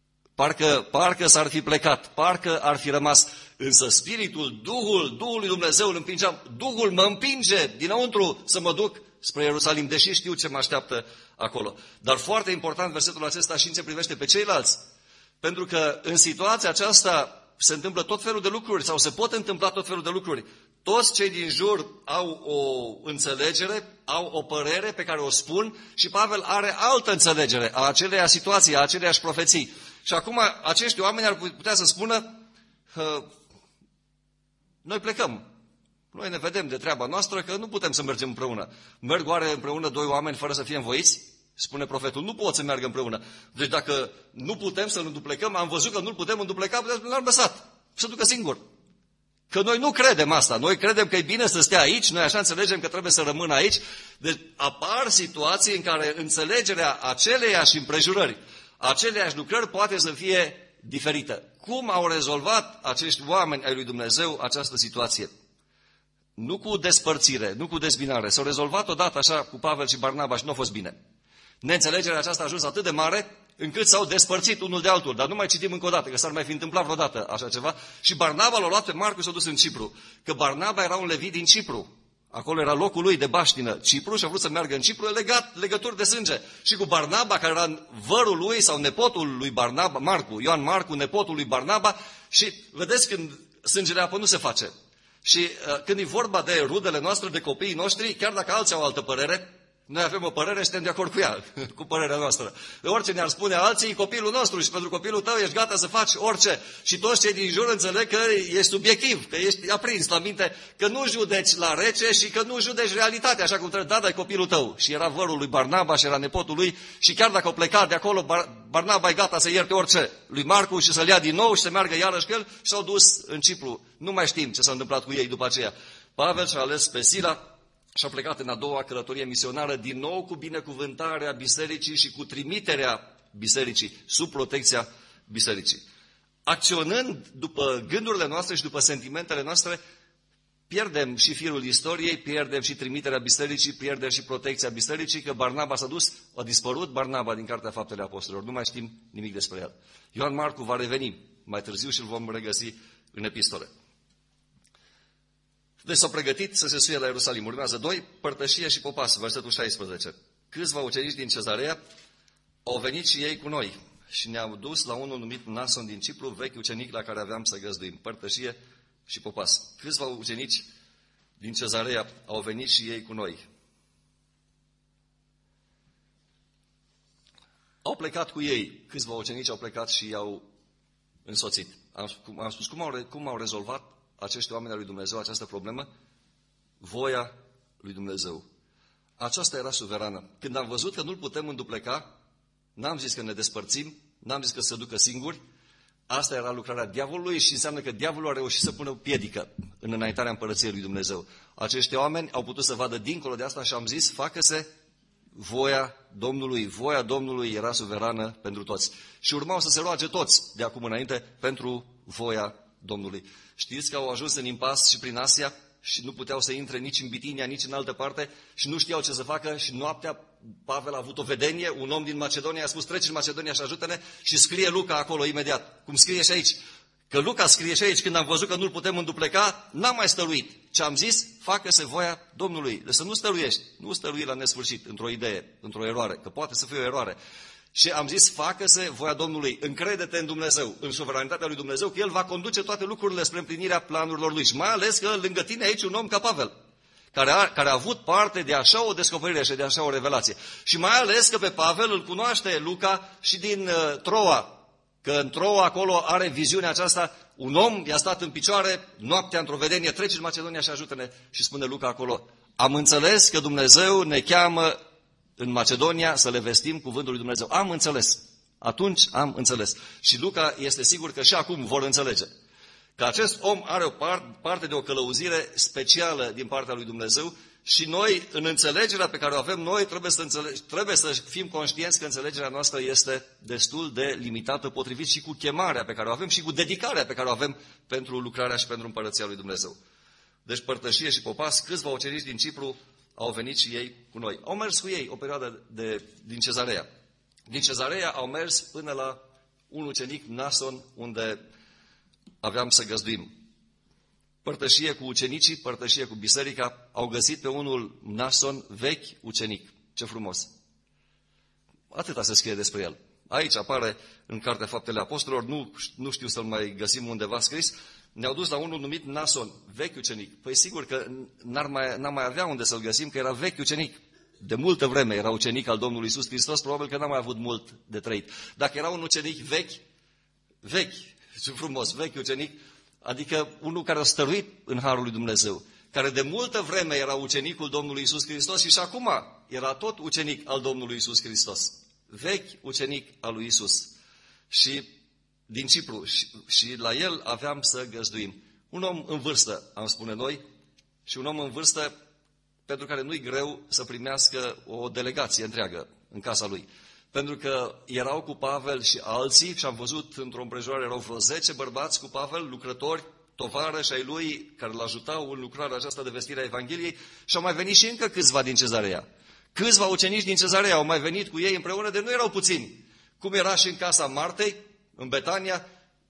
parcă s-ar fi plecat, parcă ar fi rămas. Însă spiritul, Duhul lui Dumnezeu îl împingea. Duhul mă împinge dinăuntru să mă duc spre Ierusalim, deși știu ce mă așteaptă acolo. Dar foarte important versetul acesta și în ce privește pe ceilalți. Pentru că în situația aceasta se întâmplă tot felul de lucruri sau se pot întâmpla tot felul de lucruri. Toți cei din jur au o înțelegere, au o părere pe care o spun și Pavel are altă înțelegere a aceleiași situații, a aceleiași profeții. Și acum acești oameni ar putea să spună, noi plecăm, noi ne vedem de treaba noastră că nu putem să mergem împreună. Merg oare împreună doi oameni fără să fie învoiți? Spune profetul, nu pot să meargă împreună. Deci dacă nu putem să-l înduplecăm, am văzut că nu-l putem îndupleca, l-am lăsat să ducă singur. Că noi nu credem asta, noi credem că e bine să stea aici, noi așa înțelegem că trebuie să rămână aici. Deci apar situații în care înțelegerea aceleiași împrejurări, aceleiași lucrări poate să fie diferită. Cum au rezolvat acești oameni ai lui Dumnezeu această situație? Nu cu despărțire, nu cu dezbinare. S-au rezolvat odată așa cu Pavel și Barnaba și nu a fost bine. Neînțelegerea aceasta a ajuns atât de mare încât s-au despărțit unul de altul. Dar nu mai citim încă o dată, că s-ar mai fi întâmplat vreodată așa ceva. Și Barnaba l-a luat pe Marcu și s-a dus în Cipru. Că Barnaba era un levit din Cipru. Acolo era locul lui de baștină, Cipru, și a vrut să meargă în Cipru, legat, legături de sânge. Și cu Barnaba, care era vărul lui sau nepotul lui Barnaba, Marcu, Ioan Marcu, nepotul lui Barnaba. Și vedeți când sângele apă nu se face. Și când e vorba de rudele noastre, de copiii noștri, chiar dacă alții au altă părere, noi avem o părere și suntem de acord cu ea, cu părerea noastră. De orice ne-ar spune alții, e copilul nostru și pentru copilul tău ești gata să faci orice. Și toți cei din jur înțeleg că ești subiectiv, că ești aprins la minte, că nu judeci la rece și că nu judeci realitatea, așa cum trebuie. Da, dar e copilul tău. Și era vărul lui Barnaba și era nepotul lui și chiar dacă au plecat de acolo, Barnaba e gata să ierte orice lui Marcu și să-l ia din nou și să meargă iarăși cu el și s-au dus în Cipru. Nu mai știm ce s-a întâmplat cu ei după aceea. Pavel și-a ales pe Sila și a plecat în a doua călătorie misionară, din nou cu binecuvântarea bisericii și cu trimiterea bisericii, sub protecția bisericii. Acționând după gândurile noastre și după sentimentele noastre, pierdem și firul istoriei, pierdem și trimiterea bisericii, pierdem și protecția bisericii, că Barnaba s-a dus, a dispărut Barnaba din Cartea Faptele Apostolilor. Nu mai știm nimic despre el. Ioan Marcu va reveni mai târziu și îl vom regăsi în epistole. Deci s-au pregătit să se suie la Ierusalim. Urmează 2, părtășie și popas, versetul 16. Câțiva ucenici din Cezarea au venit și ei cu noi și ne-au dus la unul numit Nason din Cipru, vechi ucenic la care aveam să găzduim. Părtășie și popas. Câțiva ucenici din Cezarea au venit și ei cu noi. Au plecat cu ei. Câțiva ucenici au plecat și i-au însoțit. Am spus cum au rezolvat acești oameni al lui Dumnezeu această problemă? Voia lui Dumnezeu. Aceasta era suverană. Când am văzut că nu-l putem îndupleca, N-am zis că ne despărțim, n-am zis că se ducă singuri. Asta era lucrarea diavolului și înseamnă că diavolul a reușit să pună o piedică în înaintarea împărăției lui Dumnezeu. Acești oameni au putut să vadă dincolo de asta și am zis, facă-se voia Domnului. Voia Domnului era suverană pentru toți. Și urmau să se roage toți de acum înainte pentru voia Domnului. Știți că au ajuns în impas și prin Asia și nu puteau să intre nici în Bitinia, nici în altă parte și nu știau ce să facă și noaptea Pavel a avut o vedenie, un om din Macedonia a spus, treci în Macedonia și ajută-ne și scrie Luca acolo imediat, cum scrie și aici. Că Luca scrie și aici, când am văzut că nu-l putem îndupleca, n-am mai stăruit. Ce am zis? Facă-se voia Domnului. Deci să nu stăruiești, nu stărui la nesfârșit, într-o idee, într-o eroare, că poate să fie o eroare. Și am zis, facă-se voia Domnului, încrede-te în Dumnezeu, în suveranitatea lui Dumnezeu, că El va conduce toate lucrurile spre împlinirea planurilor Lui. Și mai ales că lângă tine aici un om ca Pavel, care a avut parte de așa o descoperire și de așa o revelație. Și mai ales că pe Pavel îl cunoaște Luca și din Troa, că în Troa acolo are viziunea aceasta, un om i-a stat în picioare, noaptea într-o vedenie, trece în Macedonia și ajută-ne. Și spune Luca acolo, am înțeles că Dumnezeu ne cheamă în Macedonia să le vestim cuvântul lui Dumnezeu. Am înțeles. Atunci am înțeles. Și Luca este sigur că și acum vor înțelege. Că acest om are o parte de o călăuzire specială din partea lui Dumnezeu și noi, în înțelegerea pe care o avem, noi trebuie să fim conștienți că înțelegerea noastră este destul de limitată, potrivit și cu chemarea pe care o avem și cu dedicarea pe care o avem pentru lucrarea și pentru împărăția lui Dumnezeu. Deci părtășie și popas, câțiva ucenici din Cipru au venit și ei cu noi. Au mers cu ei o perioadă din Cezarea. Din Cezarea au mers până la un ucenic, Mnason, unde aveam să găzduim. Părtășie cu ucenicii, părtășie cu biserica, au găsit pe unul Mnason, vechi ucenic. Ce frumos! Atâta se scrie despre el. Aici apare în Cartea Faptele Apostolilor, nu știu să-l mai găsim undeva scris, ne-au dus la unul numit Mnason, vechi ucenic. Păi sigur că n-am mai avea unde să-l găsim, că era vechi ucenic. De multă vreme era ucenic al Domnului Iisus Hristos, probabil că n-a mai avut mult de trăit. Dacă era un ucenic vechi, și frumos, vechi ucenic, adică unul care a stăruit în harul lui Dumnezeu, care de multă vreme era ucenicul Domnului Iisus Hristos și acum era tot ucenic al Domnului Iisus Hristos. Vechi ucenic al lui Iisus. Și din Cipru. Și la el aveam să găzduim. Un om în vârstă, am spune noi, și un om în vârstă pentru care nu-i greu să primească o delegație întreagă în casa lui. Pentru că erau cu Pavel și alții, și am văzut într-o împrejurare, erau vreo 10 bărbați cu Pavel, lucrători, tovarăși ai lui, care îl ajutau în lucrarea aceasta de vestire a Evangheliei, și au mai venit și încă câțiva din Cezarea. Câțiva ucenici din Cezarea au mai venit cu ei împreună, de nu erau puțini. Cum era și în casa Martei, în Betania,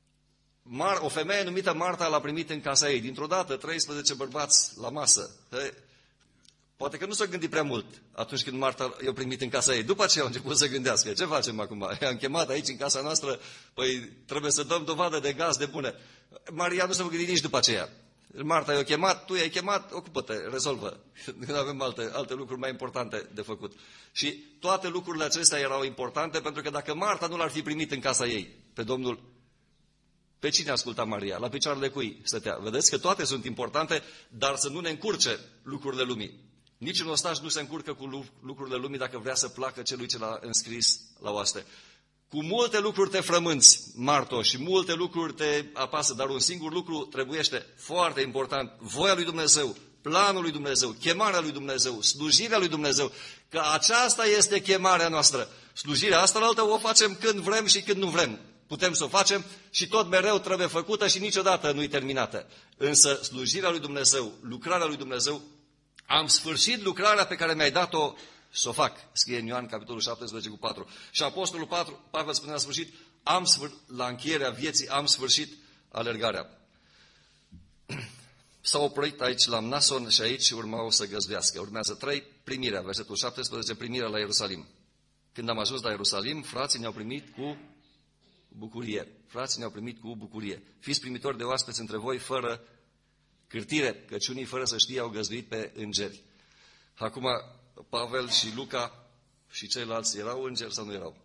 o femeie numită Marta l-a primit în casa ei. Dintr-o dată, 13 bărbați la masă. Poate că nu s-a gândit prea mult atunci când Marta i-a primit în casa ei. După aceea au început să gândească, ce facem acum? I-am chemat aici în casa noastră, păi trebuie să dăm dovadă de gaz de bune. Maria nu s-a gândit nici după aceea. Marta i-a chemat, tu i-ai chemat, ocupă-te, rezolvă. Nu avem alte lucruri mai importante de făcut. Și toate lucrurile acestea erau importante, pentru că dacă Marta nu l-ar fi primit în casa ei, pe Domnul, pe cine asculta Maria? La picioarele cui stătea? Vedeți că toate sunt importante, dar să nu ne încurce lucrurile lumii. Niciun ostaș nu se încurcă cu lucrurile lumii dacă vrea să placă celui ce l-a înscris la oaste. Cu multe lucruri te frămânți, Marto, și multe lucruri te apasă, dar un singur lucru trebuiește, foarte important, voia lui Dumnezeu, planul lui Dumnezeu, chemarea lui Dumnezeu, slujirea lui Dumnezeu, că aceasta este chemarea noastră. Slujirea asta la altă o facem când vrem și când nu vrem. Putem să o facem și tot mereu trebuie făcută și niciodată nu-i terminată. Însă slujirea lui Dumnezeu, lucrarea lui Dumnezeu, am sfârșit lucrarea pe care mi-ai dat-o să o fac, scrie în Ioan, capitolul 17 cu 4. Și Apostolul Pavel spune la sfârșit, la încheierea vieții am sfârșit alergarea. S-au oprit aici la Mnason și aici urmau să găzduiască. Urmează 3, primirea, versetul 17, primirea la Ierusalim. Când am ajuns la Ierusalim, frații ne-au primit cu bucurie. Frații ne-au primit cu bucurie. Fiți primitori de oaspeți între voi fără cârtire, căci unii fără să știe au găzduit pe îngeri. Acum, Pavel și Luca și ceilalți erau îngeri sau nu erau?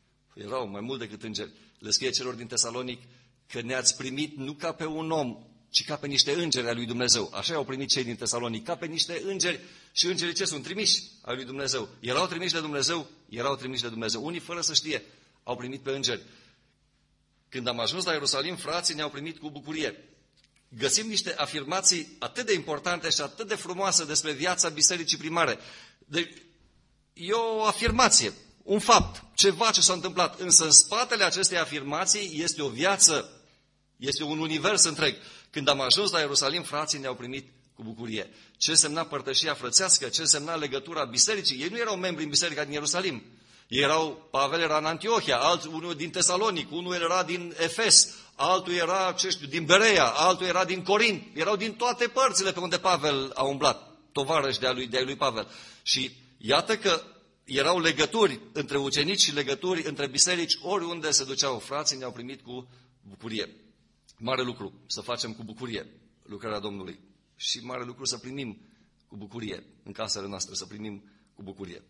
Erau mai mult decât îngeri. Le scrie celor din Tesalonic că ne-ați primit nu ca pe un om ci ca pe niște îngeri ai lui Dumnezeu. Așa i-au primit cei din Tesalonic, ca pe niște îngeri. Și îngerii ce sunt? Trimiși ai lui Dumnezeu. Erau trimiși de Dumnezeu? Erau trimiși de Dumnezeu. Unii, fără să știe, au primit pe îngeri. Când am ajuns la Ierusalim, frații ne-au primit cu bucurie. Găsim niște afirmații atât de importante și atât de frumoase despre viața bisericii primare. E o afirmație, un fapt, ceva ce s-a întâmplat. Însă în spatele acestei afirmații este o viață, este un univers întreg. Când am ajuns la Ierusalim, frații ne-au primit cu bucurie. Ce însemna părtășia frățească, ce însemna legătura bisericii. Ei nu erau membri în biserica din Ierusalim. Pavel era în Antiohia, unul din Tesalonic, unul era din Efes, altul era, din Berea, altul era din Corint. Erau din toate părțile pe unde Pavel a umblat, tovarăși de-ai lui Pavel. Și iată că erau legături între ucenici și legături între biserici, oriunde se duceau. Frații ne-au primit cu bucurie. Mare lucru să facem cu bucurie lucrarea Domnului. Și mare lucru să primim cu bucurie în casele noastre, să primim cu bucurie.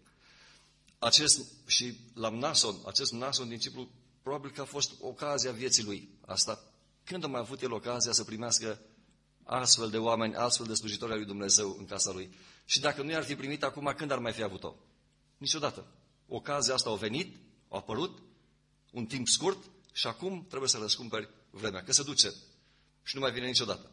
Acest Mnason din Cipru, probabil că a fost ocazia vieții lui asta. Când a mai avut el ocazia să primească astfel de oameni, astfel de slujitori ai lui Dumnezeu în casa lui? Și dacă nu i-ar fi primit acum, când ar mai fi avut-o? Niciodată. Ocazia asta a venit, a apărut, un timp scurt și acum trebuie să răscumperi vremea, că se duce și nu mai vine niciodată.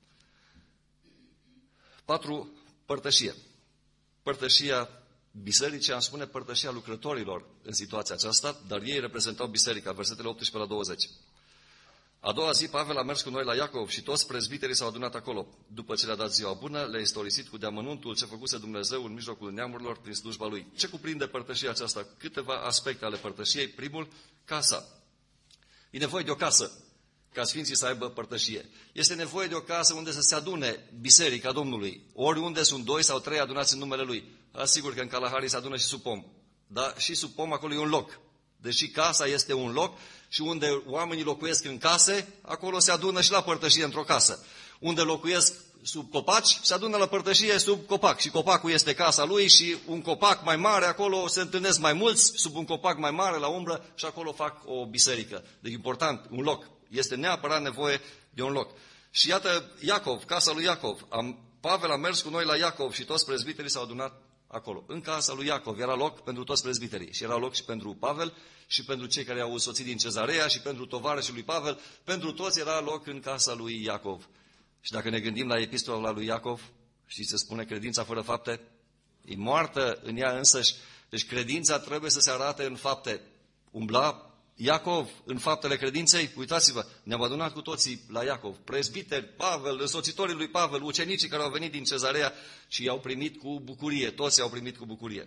4. Părtășie. Părtășia bisericii, am spune părtășia lucrătorilor în situația aceasta, dar ei reprezentau biserica, versetele 18 la 20. A doua zi, Pavel a mers cu noi la Iacov și toți prezbiterii s-au adunat acolo. După ce le-a dat ziua bună, le-a istorisit cu deamănuntul ce făcuse Dumnezeu în mijlocul neamurilor prin slujba lui. Ce cuprinde părtășia aceasta? Câteva aspecte ale părtășiei. Primul, casa. E nevoie de o casă ca sfinții să aibă părtășie. Este nevoie de o casă unde să se adune biserica Domnului. Oriunde sunt 2 sau 3 adunați în numele Lui. Asigur că în Kalahari se adună și sub pom. Dar și sub pom acolo e un loc. Deși casa este un loc și unde oamenii locuiesc în case, acolo se adună și la părtășie într-o casă. Unde locuiesc sub copaci, se adună la părtășie sub copac. Și copacul este casa lui și un copac mai mare, acolo se întâlnesc mai mulți, sub un copac mai mare la umbră și acolo fac o biserică. Deci important, un loc. Este neapărat nevoie de un loc. Și iată Iacov, casa lui Iacov. Pavel a mers cu noi la Iacov și toți prezbiterii s-au adunat acolo. În casa lui Iacov era loc pentru toți prezbiterii. Și era loc și pentru Pavel și pentru cei care au soțit din Cezarea și pentru tovarășii lui Pavel. Pentru toți era loc în casa lui Iacov. Și dacă ne gândim la epistola lui Iacov, știți, se spune credința fără fapte e moartă în ea însăși. Deci credința trebuie să se arate în fapte. Umbla Iacov în faptele credinței, uitați-vă, ne-am adunat cu toții la Iacov, prezbiteri, Pavel, însoțitorii lui Pavel, ucenicii care au venit din Cezarea și i-au primit cu bucurie, toți i-au primit cu bucurie.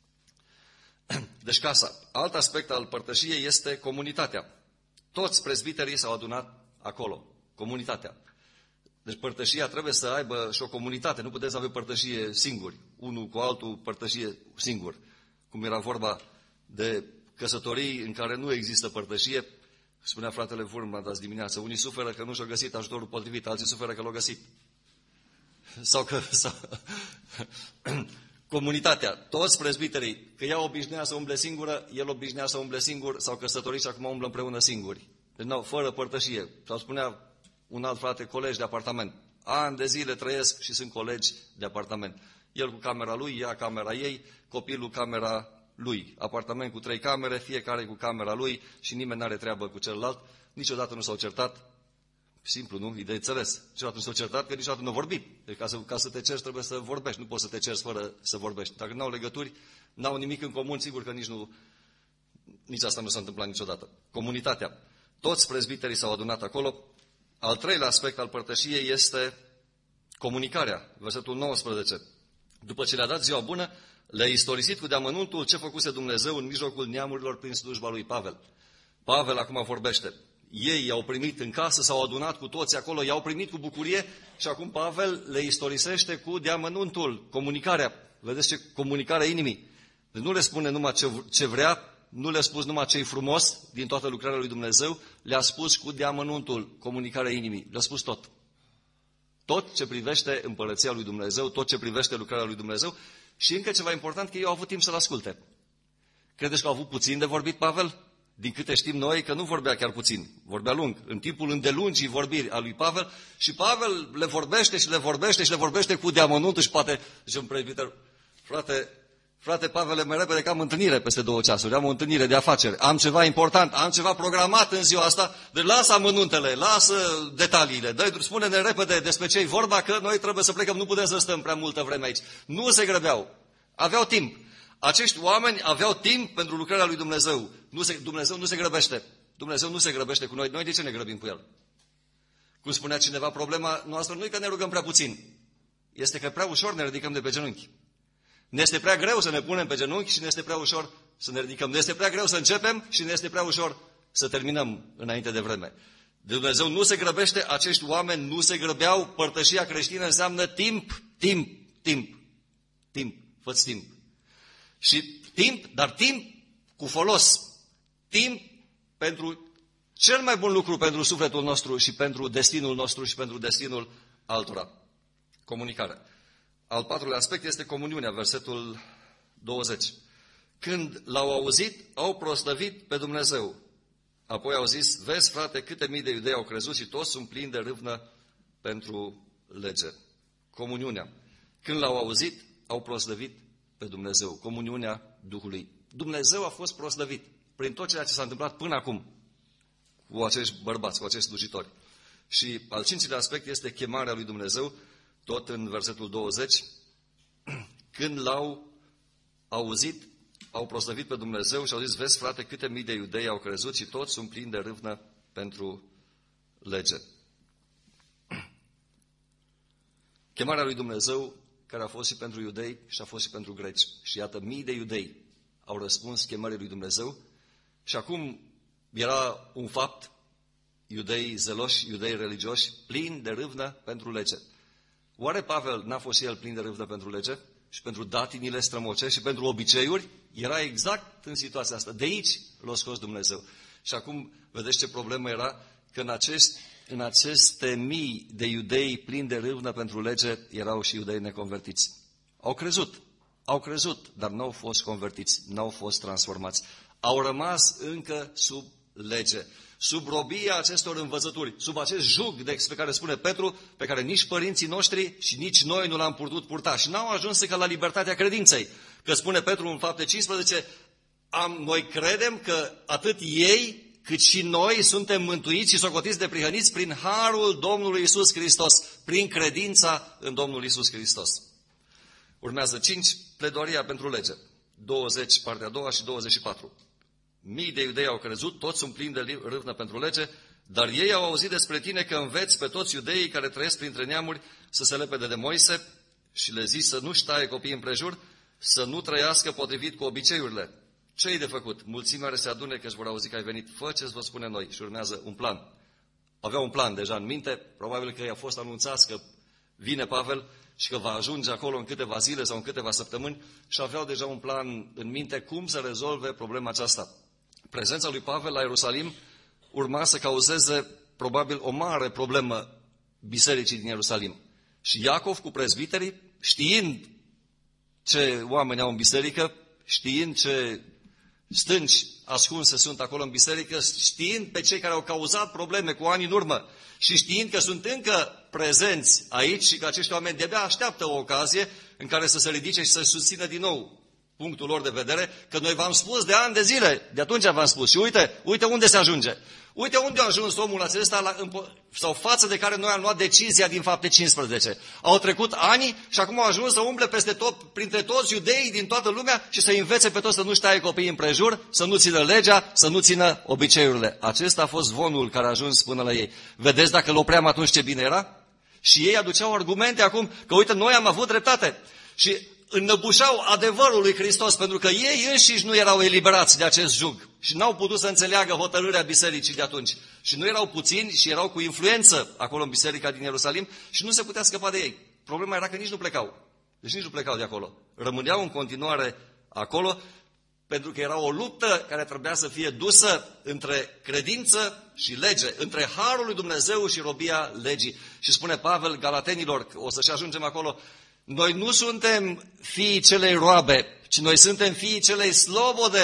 Deci casa. Alt aspect al părtășiei este comunitatea. Toți prezbiterii s-au adunat acolo, comunitatea. Deci părtășia trebuie să aibă și o comunitate, nu puteți să avea părtășie singuri, unul cu altul părtășie singur, cum era vorba de căsătorii în care nu există părtășie. Spunea fratele Vurman azi dimineață, unii suferă că nu și-au găsit ajutorul potrivit, alții suferă că l-au găsit. Comunitatea, toți prezbiterii, că ea obișnuia să umble singură, el obișnuia să umble singur, sau căsătorii și acum umblă împreună singuri. Deci nu, fără părtășie. Sau spunea un alt frate, colegi de apartament. Ani de zile trăiesc și sunt colegi de apartament. El cu camera lui, ea camera ei, copilul camera lui. Apartament cu 3 camere, fiecare cu camera lui și nimeni n-are treabă cu celălalt. Niciodată nu s-au certat. Simplu, nu? E de înțeles. Niciodată nu s-au certat, că niciodată nu au vorbit. Deci ca să te ceri trebuie să vorbești. Nu poți să te ceri fără să vorbești. Dacă n-au legături, n-au nimic în comun, sigur că nici asta nu s-a întâmplat niciodată. Comunitatea. Toți prezbiterii s-au adunat acolo. Al treilea aspect al părtășiei este comunicarea. Versetul 19. După ce le-a dat ziua bună, le-a istorisit cu deamănuntul ce făcuse Dumnezeu în mijlocul neamurilor prin slujba lui Pavel. Pavel acum vorbește. Ei i-au primit în casă, s-au adunat cu toți acolo, i-au primit cu bucurie și acum Pavel le istorisește cu deamănuntul, comunicarea. Vedeți ce comunicare inimii. Deci nu le spune numai ce vrea, nu le-a spus numai ce e frumos din toată lucrarea lui Dumnezeu, le-a spus cu deamănuntul, comunicarea inimii. Le-a spus tot. Tot ce privește împărăția lui Dumnezeu, tot ce privește lucrarea lui Dumnezeu și încă ceva important, că ei au avut timp să-l asculte. Credeți că au avut puțin de vorbit Pavel? din câte știm noi, că nu vorbea chiar puțin, vorbea lung, în timpul îndelungii vorbiri a lui Pavel, și Pavel le vorbește și le vorbește și le vorbește cu deamănuntul și poate, zice un prezbiter, frate Pavele, mai repede că am întâlnire peste 2 ceasuri, am o întâlnire de afaceri, am ceva important, am ceva programat în ziua asta, deci lasă amănuntele, lasă detaliile, spune-ne repede despre ce-i vorba, că noi trebuie să plecăm, nu putem să stăm prea multă vreme aici. Nu se grăbeau, aveau timp. Acești oameni aveau timp pentru lucrarea lui Dumnezeu. Dumnezeu nu se grăbește. Dumnezeu nu se grăbește cu noi. Noi de ce ne grăbim cu El? Cum spunea cineva, problema noastră nu e că ne rugăm prea puțin. Este că prea ușor ne ridicăm de pe genunchi. Ne este prea greu să ne punem pe genunchi și ne este prea ușor să ne ridicăm. Ne este prea greu să începem și ne este prea ușor să terminăm înainte de vreme. Dumnezeu nu se grăbește, acești oameni nu se grăbeau. Părtășia creștină înseamnă timp. Fă-ți timp. Și timp, dar timp cu folos. Timp pentru cel mai bun lucru pentru sufletul nostru și pentru destinul nostru și pentru destinul altora. Comunicarea. Al 4-lea aspect este comuniunea, versetul 20. Când l-au auzit, au proslăvit pe Dumnezeu. Apoi au zis, vezi frate, câte mii de iudei au crezut și toți sunt plini de râvnă pentru lege. Comuniunea. Când l-au auzit, au proslăvit pe Dumnezeu. Comuniunea Duhului. Dumnezeu a fost proslăvit prin tot ceea ce s-a întâmplat până acum cu acești bărbați, cu acești slujitori. Și al 5-lea aspect este chemarea lui Dumnezeu, tot în versetul 20. Când l-au auzit, au proslăvit pe Dumnezeu și au zis, vezi frate, câte mii de iudei au crezut și toți sunt plini de râvnă pentru lege. Chemarea lui Dumnezeu, care a fost și pentru iudei și a fost și pentru greci. Și iată, mii de iudei au răspuns chemării lui Dumnezeu și acum era un fapt, iudei zeloși, iudei religioși, plini de râvnă pentru lege. Oare Pavel n-a fost și el plin de râvnă pentru lege? Și pentru datinile strămocești și pentru obiceiuri? Era exact în situația asta. De aici l-a scos Dumnezeu. Și acum, vedeți ce problemă era? Că în aceste mii de iudei plini de râvnă pentru lege erau și iudei neconvertiți. Au crezut, dar n-au fost convertiți, n-au fost transformați. Au rămas încă sub lege, sub robia acestor învățături, sub acest jug pe care spune Petru, pe care nici părinții noștri și nici noi nu l-am putut purta. Și n-au ajuns încă la libertatea credinței. Că spune Petru în Fapte 15, noi credem că atât ei cât și noi suntem mântuiți și socotiți de prihăniți prin harul Domnului Iisus Hristos, prin credința în Domnul Iisus Hristos. Urmează 5, pledoaria pentru lege, 20, partea a doua și 24. Mii de iudei au crezut, toți sunt plini de râvnă pentru lege, dar ei au auzit despre tine că înveți pe toți iudeii care trăiesc printre neamuri să se lepede de Moise și le zici să nu-și taie copiii împrejur, să nu trăiască potrivit cu obiceiurile. Ce-i de făcut? Mulțimea se adune că își vor auzi că ai venit. Fă ce-ți vă spune noi. Și urmează un plan. Avea un plan deja în minte, probabil că i-a fost anunțat că vine Pavel și că va ajunge acolo în câteva zile sau în câteva săptămâni și aveau deja un plan în minte cum să rezolve problema aceasta. Prezența lui Pavel la Ierusalim urma să cauzeze probabil o mare problemă bisericii din Ierusalim. Și Iacov cu prezbiterii, știind ce oameni au în biserică, știind ce stânci ascunse sunt acolo în biserică, știind pe cei care au cauzat probleme cu ani în urmă și știind că sunt încă prezenți aici și că acești oameni de-abia așteaptă o ocazie în care să se ridice și să susțină din nou punctul lor de vedere, că noi v-am spus de ani de zile, de atunci v-am spus și uite unde se ajunge. Uite unde a ajuns omul acesta sau față de care noi am luat decizia din Fapte 15. Au trecut ani și acum au ajuns să umble peste tot, printre toți iudeii din toată lumea și să învețe pe toți să nu-și taie copiii împrejur, să nu țină legea, să nu țină obiceiurile. Acesta a fost zvonul care a ajuns până la ei. Vedeți dacă l-opream atunci ce bine era? Și ei aduceau argumente acum că uite noi am avut dreptate. Și înnăbușeau adevărul lui Hristos, pentru că ei înșiși nu erau eliberați de acest jug și n-au putut să înțeleagă hotărârea bisericii de atunci. Și nu erau puțini și erau cu influență acolo în biserica din Ierusalim și nu se putea scăpa de ei. Problema era că nici nu plecau. Deci nici nu plecau de acolo. Rămâneau în continuare acolo pentru că era o luptă care trebuia să fie dusă între credință și lege, între harul lui Dumnezeu și robia legii. Și spune Pavel Galatenilor, o să și ajungem acolo, noi nu suntem fiii celei roabe, ci noi suntem fiii celei slobode.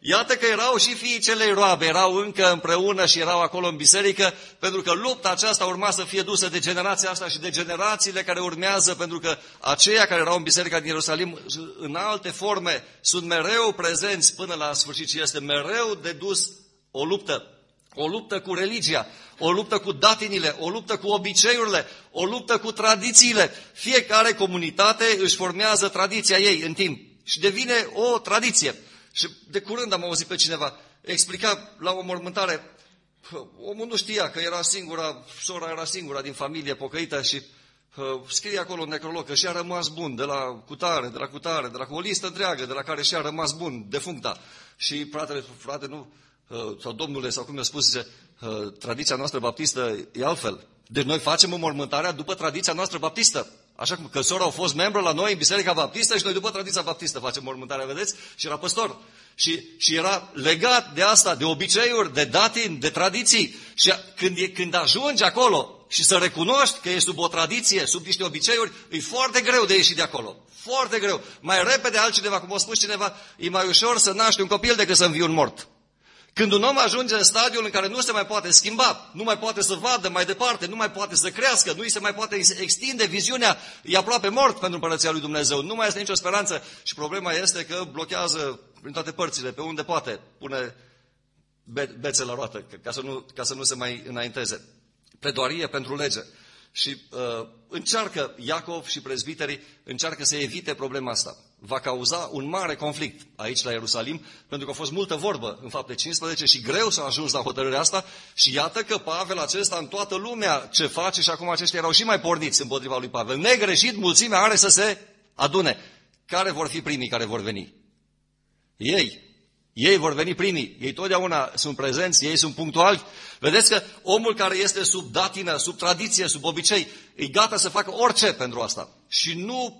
Iată că erau și fiii celei roabe, erau încă împreună și erau acolo în biserică, pentru că lupta aceasta urma să fie dusă de generația asta și de generațiile care urmează, pentru că aceia care erau în biserica din Ierusalim, în alte forme, sunt mereu prezenți până la sfârșit și este mereu de dus o luptă. O luptă cu religia, o luptă cu datinile, o luptă cu obiceiurile, o luptă cu tradițiile. Fiecare comunitate își formează tradiția ei în timp și devine o tradiție. Și de curând am auzit pe cineva, explica la o mormântare, omul nu știa că era singura, sora era singura din familie pocăită și scrie acolo un necrolog că și-a rămas bun de la cutare, de la o listă întreagă de la care și-a rămas bun defuncta. Și frate, nu... sau domnule, sau cum mi-a spus, zice, tradiția noastră baptistă e altfel. Deci noi facem înmormântarea după tradiția noastră baptistă. Așa cum că sora au fost membru la noi în Biserica Baptistă și noi după tradiția baptistă facem înmormântarea, vedeți? Și era păstor. Și era legat de asta, de obiceiuri, de datini, de tradiții. Și când ajungi acolo și să recunoști că e sub o tradiție, sub niște obiceiuri, e foarte greu de ieși de acolo. Foarte greu. Mai repede altcineva, cum a spus cineva, e mai ușor să naști un copil decât să învii un mort. Când un om ajunge în stadiul în care nu se mai poate schimba, nu mai poate să vadă mai departe, nu mai poate să crească, nu îi se mai poate extinde viziunea, e aproape mort pentru Împărăția lui Dumnezeu, nu mai este nicio speranță și problema este că blochează prin toate părțile, pe unde poate, pune bețe la roată, ca să nu se mai înainteze. Pledoarie pentru lege. Și încearcă Iacov și prezbiterii, încearcă să evite problema asta. Va cauza un mare conflict aici la Ierusalim, pentru că a fost multă vorbă în Fapte 15 și greu s-a ajuns la hotărârea asta și iată că Pavel acesta în toată lumea ce face și acum aceștia erau și mai porniți împotriva lui Pavel. Negreșit, mulțimea are să se adune. Care vor fi primii care vor veni? Ei vor veni primii, ei totdeauna sunt prezenți, ei sunt punctuali. Vedeți că omul care este sub datină, sub tradiție, sub obicei, e gata să facă orice pentru asta. Și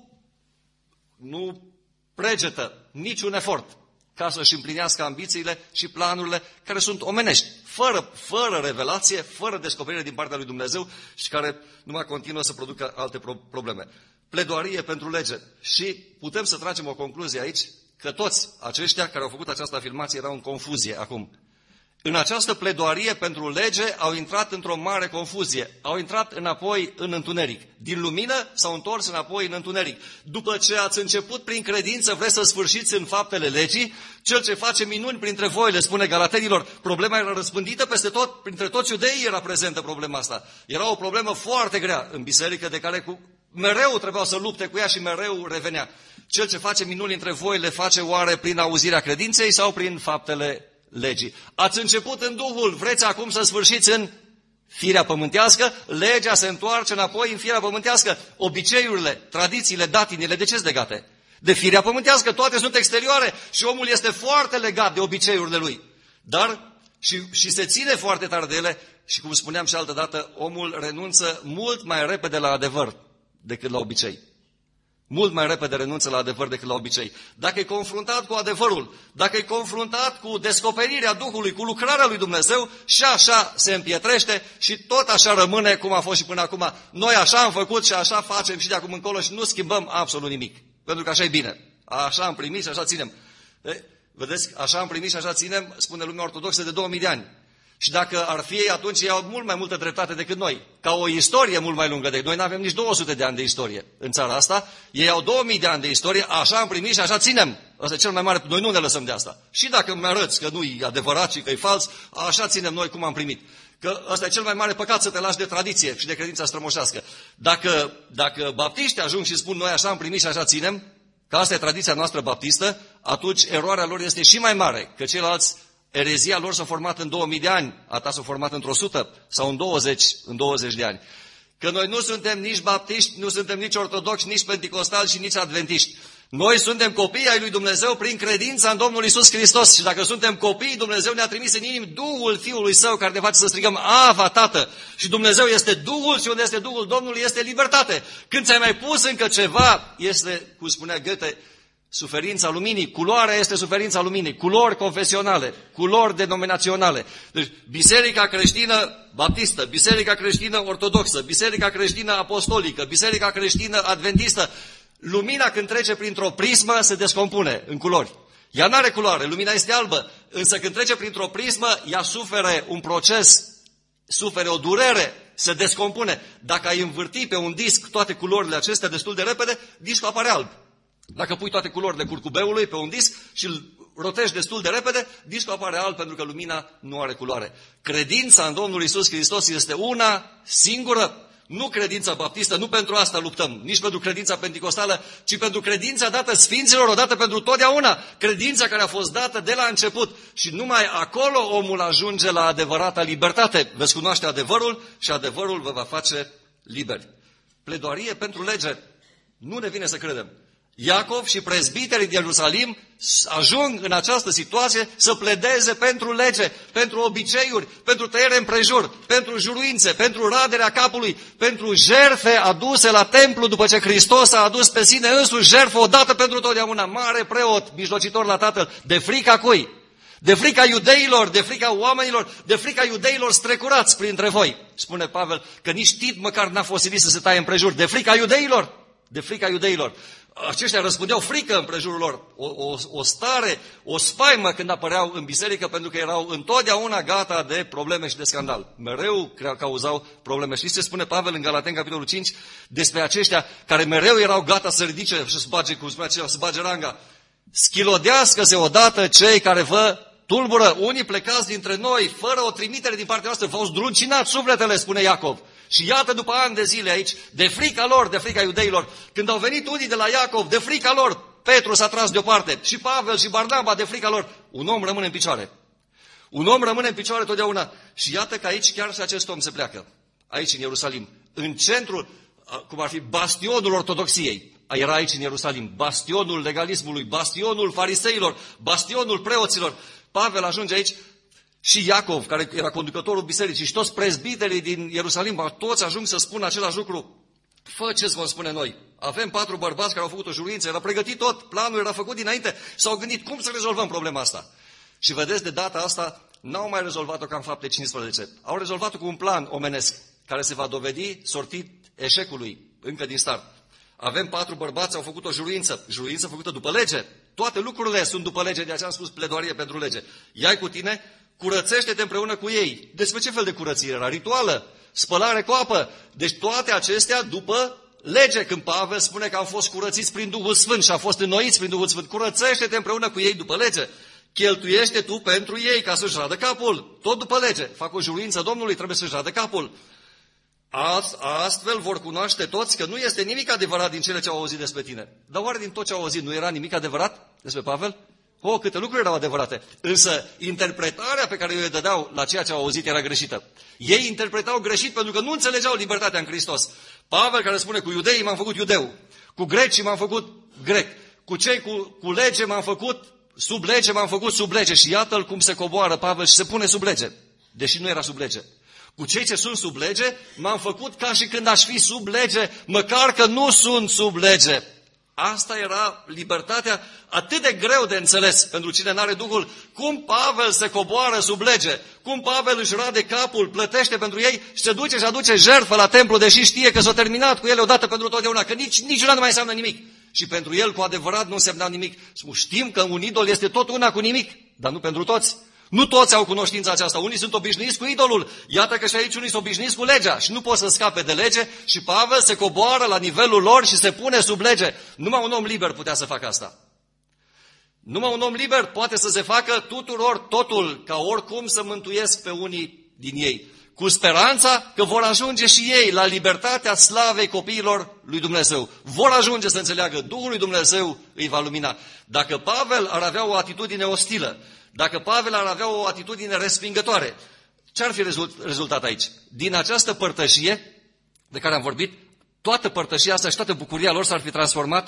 nu pregetă niciun efort ca să-și împlinească ambițiile și planurile care sunt omenești, fără revelație, fără descoperire din partea lui Dumnezeu și care numai continuă să producă alte probleme. Pledoarie pentru lege. Și putem să tragem o concluzie aici, că toți aceștia care au făcut această afirmație erau în confuzie acum. În această pledoarie pentru lege au intrat într-o mare confuzie. Au intrat înapoi în întuneric. Din lumină s-au întors înapoi în întuneric. După ce ați început prin credință, vreți să sfârșiți în faptele legii, cel ce face minuni printre voi, le spune Galatenilor, problema era răspândită peste tot, printre toți iudeii era prezentă problema asta. Era o problemă foarte grea în biserică de care mereu trebuiau să lupte cu ea și mereu revenea. Cel ce face minuni între voi le face oare prin auzirea credinței sau prin faptele legii? Ați început în Duhul, vreți acum să sfârșiți în firea pământească? Legea se întoarce înapoi în firea pământească. Obiceiurile, tradițiile, datinile, de ce sunt legate? De firea pământească, toate sunt exterioare și omul este foarte legat de obiceiurile lui. Dar și se ține foarte tare de ele și, cum spuneam și altădată, omul renunță mult mai repede la adevăr decât la obicei. Mult mai repede renunță la adevăr decât la obicei. Dacă e confruntat cu adevărul, dacă e confruntat cu descoperirea Duhului, cu lucrarea lui Dumnezeu, și așa se împietrește și tot așa rămâne cum a fost și până acum. Noi așa am făcut și așa facem și de acum încolo și nu schimbăm absolut nimic. Pentru că așa e bine. Așa am primit și așa ținem. Vedeți, așa am primit și așa ținem, spune lumea ortodoxă, de 2000 de ani. Și dacă ar fi ei, atunci ei au mult mai multă dreptate decât noi. Ca o istorie mult mai lungă decât noi. Nu avem nici 200 de ani de istorie în țara asta. Ei au 2000 de ani de istorie, așa am primit și așa ținem. Asta e cel mai mare. Noi nu ne lăsăm de asta. Și dacă îmi arăți că nu e adevărat și că e fals, așa ținem noi cum am primit. Că ăsta e cel mai mare păcat, să te lași de tradiție și de credința strămoșească. Dacă baptiștii ajung și spun noi așa am primit și așa ținem, că asta e tradiția noastră baptistă, atunci eroarea lor este și mai mare, că ceilalți erezia lor s-a format în 2000 de ani, a ta s-a format într-o 100 sau în 20 de ani. Că noi nu suntem nici baptiști, nu suntem nici ortodoxi, nici penticostali și nici adventiști. Noi suntem copii ai lui Dumnezeu prin credința în Domnul Iisus Hristos și dacă suntem copii, Dumnezeu ne-a trimis în inimi Duhul Fiului Său care ne face să strigăm Ava, Tată. Și Dumnezeu este Duhul și unde este Duhul Domnului este libertate. Când ți-ai mai pus încă ceva, este, cum spunea Goethe, suferința luminii. Culoarea este suferința luminii. Culori confesionale, culori denominaționale. Deci, biserica creștină baptistă, biserica creștină ortodoxă, biserica creștină apostolică, biserica creștină adventistă. Lumina când trece printr-o prismă se descompune în culori. Ea n-are culoare, lumina este albă, însă când trece printr-o prismă, ea suferă un proces, suferă o durere, se descompune. Dacă ai învârti pe un disc toate culorile acestea destul de repede, discul apare alb. Dacă pui toate culorile curcubeului pe un disc și îl rotești destul de repede, discul apare alb pentru că lumina nu are culoare. Credința în Domnul Iisus Hristos este una singură. Nu credința baptistă, nu pentru asta luptăm, nici pentru credința penticostală, ci pentru credința dată sfinților odată pentru totdeauna. Credința care a fost dată de la început și numai acolo omul ajunge la adevărata libertate. Veți cunoaște adevărul și adevărul vă va face liberi. Pledoarie pentru lege. Nu ne vine să credem. Iacov și prezbiterii din Ierusalim ajung în această situație să pledeze pentru lege, pentru obiceiuri, pentru tăiere împrejur, pentru juruințe, pentru raderea capului, pentru jertfe aduse la templu după ce Hristos a adus pe sine însuși jertfă odată pentru totdeauna, mare preot, mijlocitor la Tatăl, de frica cui? De frica iudeilor, de frica oamenilor, de frica iudeilor strecurați printre voi. Spune Pavel că nici Tit măcar n-a fost silit să se taie împrejur, de frica iudeilor, de frica iudeilor. Aceștia răspundeau frică împrejurul lor, o stare, o spaimă când apăreau în biserică, pentru că erau întotdeauna gata de probleme și de scandal. Mereu cauzau probleme. Știți ce spune Pavel în Galateni, capitolul 5, despre aceștia care mereu erau gata să ridice și să bage, cum spunea aceea, să bage ranga. Schilodească-se odată cei care vă tulbură. Unii plecați dintre noi, fără o trimitere din partea noastră, v-au zdruncinat sufletele, spune Iacov. Și iată, după ani de zile aici, de frica lor, de frica iudeilor, când au venit unii de la Iacov, de frica lor, Petru s-a tras deoparte, și Pavel și Barnaba, de frica lor, un om rămâne în picioare. Un om rămâne în picioare totdeauna. Și iată că aici chiar și acest om se pleacă, aici în Ierusalim, în centrul, cum ar fi bastionul ortodoxiei. Era aici în Ierusalim, bastionul legalismului, bastionul fariseilor, bastionul preoților. Pavel ajunge aici. Și Iacov, care era conducătorul bisericii, și toți prezbiterii din Ierusalim, toți ajung să spună același lucru. Fă ce-ți vom spune noi. Avem 4 bărbați care au făcut o juruință, era pregătit tot, planul era făcut dinainte. S-au gândit cum să rezolvăm problema asta. Și vedeți, de data asta, n-au mai rezolvat-o ca în Fapte 15. Au rezolvat-o cu un plan omenesc, care se va dovedi sortit eșecului, încă din start. Avem 4 bărbați, au făcut o juruință făcută după lege. Toate lucrurile sunt după lege, de aceea am spus pledoarie pentru lege. Ia-i cu tine, curățește-te împreună cu ei. Despre ce fel de curățire era? Rituală? Spălare cu apă? Deci toate acestea după lege. Când Pavel spune că au fost curățiți prin Duhul Sfânt și au fost înnoiți prin Duhul Sfânt, curățește-te împreună cu ei după lege. Cheltuiește tu pentru ei ca să-și radă capul. Tot după lege. Fac o juruință Domnului, trebuie să-și radă capul. Astfel vor cunoaște toți că nu este nimic adevărat din cele ce au auzit despre tine. Dar oare din tot ce au auzit nu era nimic adevărat despre Pavel? Câte lucruri erau adevărate. Însă interpretarea pe care o dădeau la ceea ce au auzit era greșită. Ei interpretau greșit pentru că nu înțelegeau libertatea în Hristos. Pavel care spune, cu iudeii m-am făcut iudeu, cu grecii m-am făcut grec, cu cei cu lege m-am făcut sub lege, m-am făcut sub lege. Și iată-l cum se coboară Pavel și se pune sub lege, deși nu era sub lege. Cu cei ce sunt sub lege m-am făcut ca și când aș fi sub lege, măcar că nu sunt sub lege. Asta era libertatea atât de greu de înțeles pentru cine n-are Duhul. Cum Pavel se coboară sub lege, cum Pavel își rade capul, plătește pentru ei și se duce și aduce jertfă la templu, deși știe că s-a terminat cu ele odată pentru totdeauna, că niciuna nu mai înseamnă nimic. Și pentru el cu adevărat nu însemna nimic. Știm că un idol este tot una cu nimic, dar nu pentru toți. Nu toți au cunoștința aceasta. Unii sunt obișnuiți cu idolul. Iată că și aici unii sunt obișnuiți cu legea și nu pot să scape de lege și Pavel se coboară la nivelul lor și se pune sub lege. Numai un om liber putea să facă asta. Numai un om liber poate să se facă tuturor totul, ca oricum să mântuiesc pe unii din ei, cu speranța că vor ajunge și ei la libertatea slavei copiilor lui Dumnezeu. Vor ajunge să înțeleagă, Duhul lui Dumnezeu îi va lumina. Dacă Pavel ar avea o atitudine ostilă, dacă Pavel ar avea o atitudine respingătoare, ce ar fi rezultat aici? Din această părtășie de care am vorbit, toată părtășia asta și toată bucuria lor s-ar fi transformat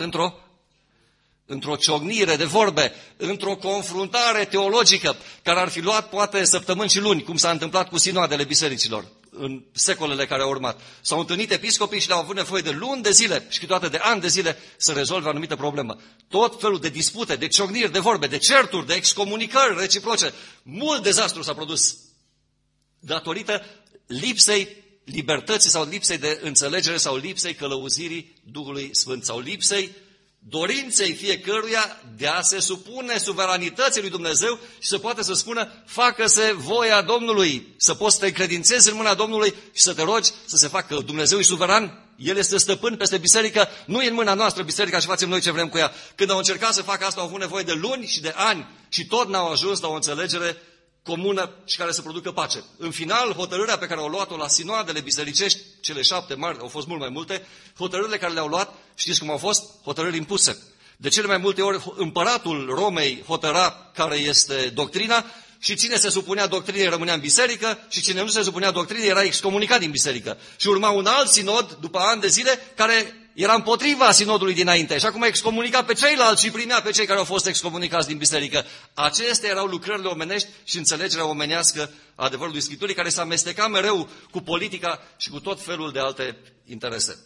într-o ciocnire de vorbe, într-o confruntare teologică, care ar fi luat poate săptămâni și luni, cum s-a întâmplat cu sinoadele bisericilor în secolele care au urmat. S-au întâlnit episcopii și le-au avut nevoie de luni de zile și câteodată de ani de zile să rezolve o anumită problemă. Tot felul de dispute, de ciocniri, de vorbe, de certuri, de excomunicări reciproce. Mult dezastru s-a produs datorită lipsei libertății sau lipsei de înțelegere sau lipsei călăuzirii Duhului Sfânt sau lipsei dorinței fiecăruia de a se supune suveranității lui Dumnezeu și să poată să spună, facă-se voia Domnului, să poți să te încredințezi în mâna Domnului și să te rogi să se facă. Dumnezeu e suveran, El este stăpân peste biserică, nu e în mâna noastră biserica și facem noi ce vrem cu ea. Când au încercat să facă asta, au avut nevoie de luni și de ani și tot n-au ajuns la o înțelegere comună și care să producă pace. În final, hotărârea pe care au luat-o la sinoadele bisericești, cele 7 mari, au fost mult mai multe, hotărârile care le-au luat, știți cum au fost? Hotărâri impuse. De cele mai multe ori, împăratul Romei hotăra care este doctrina și cine se supunea doctrinei rămânea în biserică și cine nu se supunea doctrinei era excomunicat din biserică. Și urma un alt sinod, după ani de zile, care era împotriva sinodului dinainte și acum excomunica pe ceilalți și primea pe cei care au fost excomunicați din biserică. Acestea erau lucrările omenești și înțelegerea omenească a adevărului Scripturii, care s-a amestecat mereu cu politica și cu tot felul de alte interese.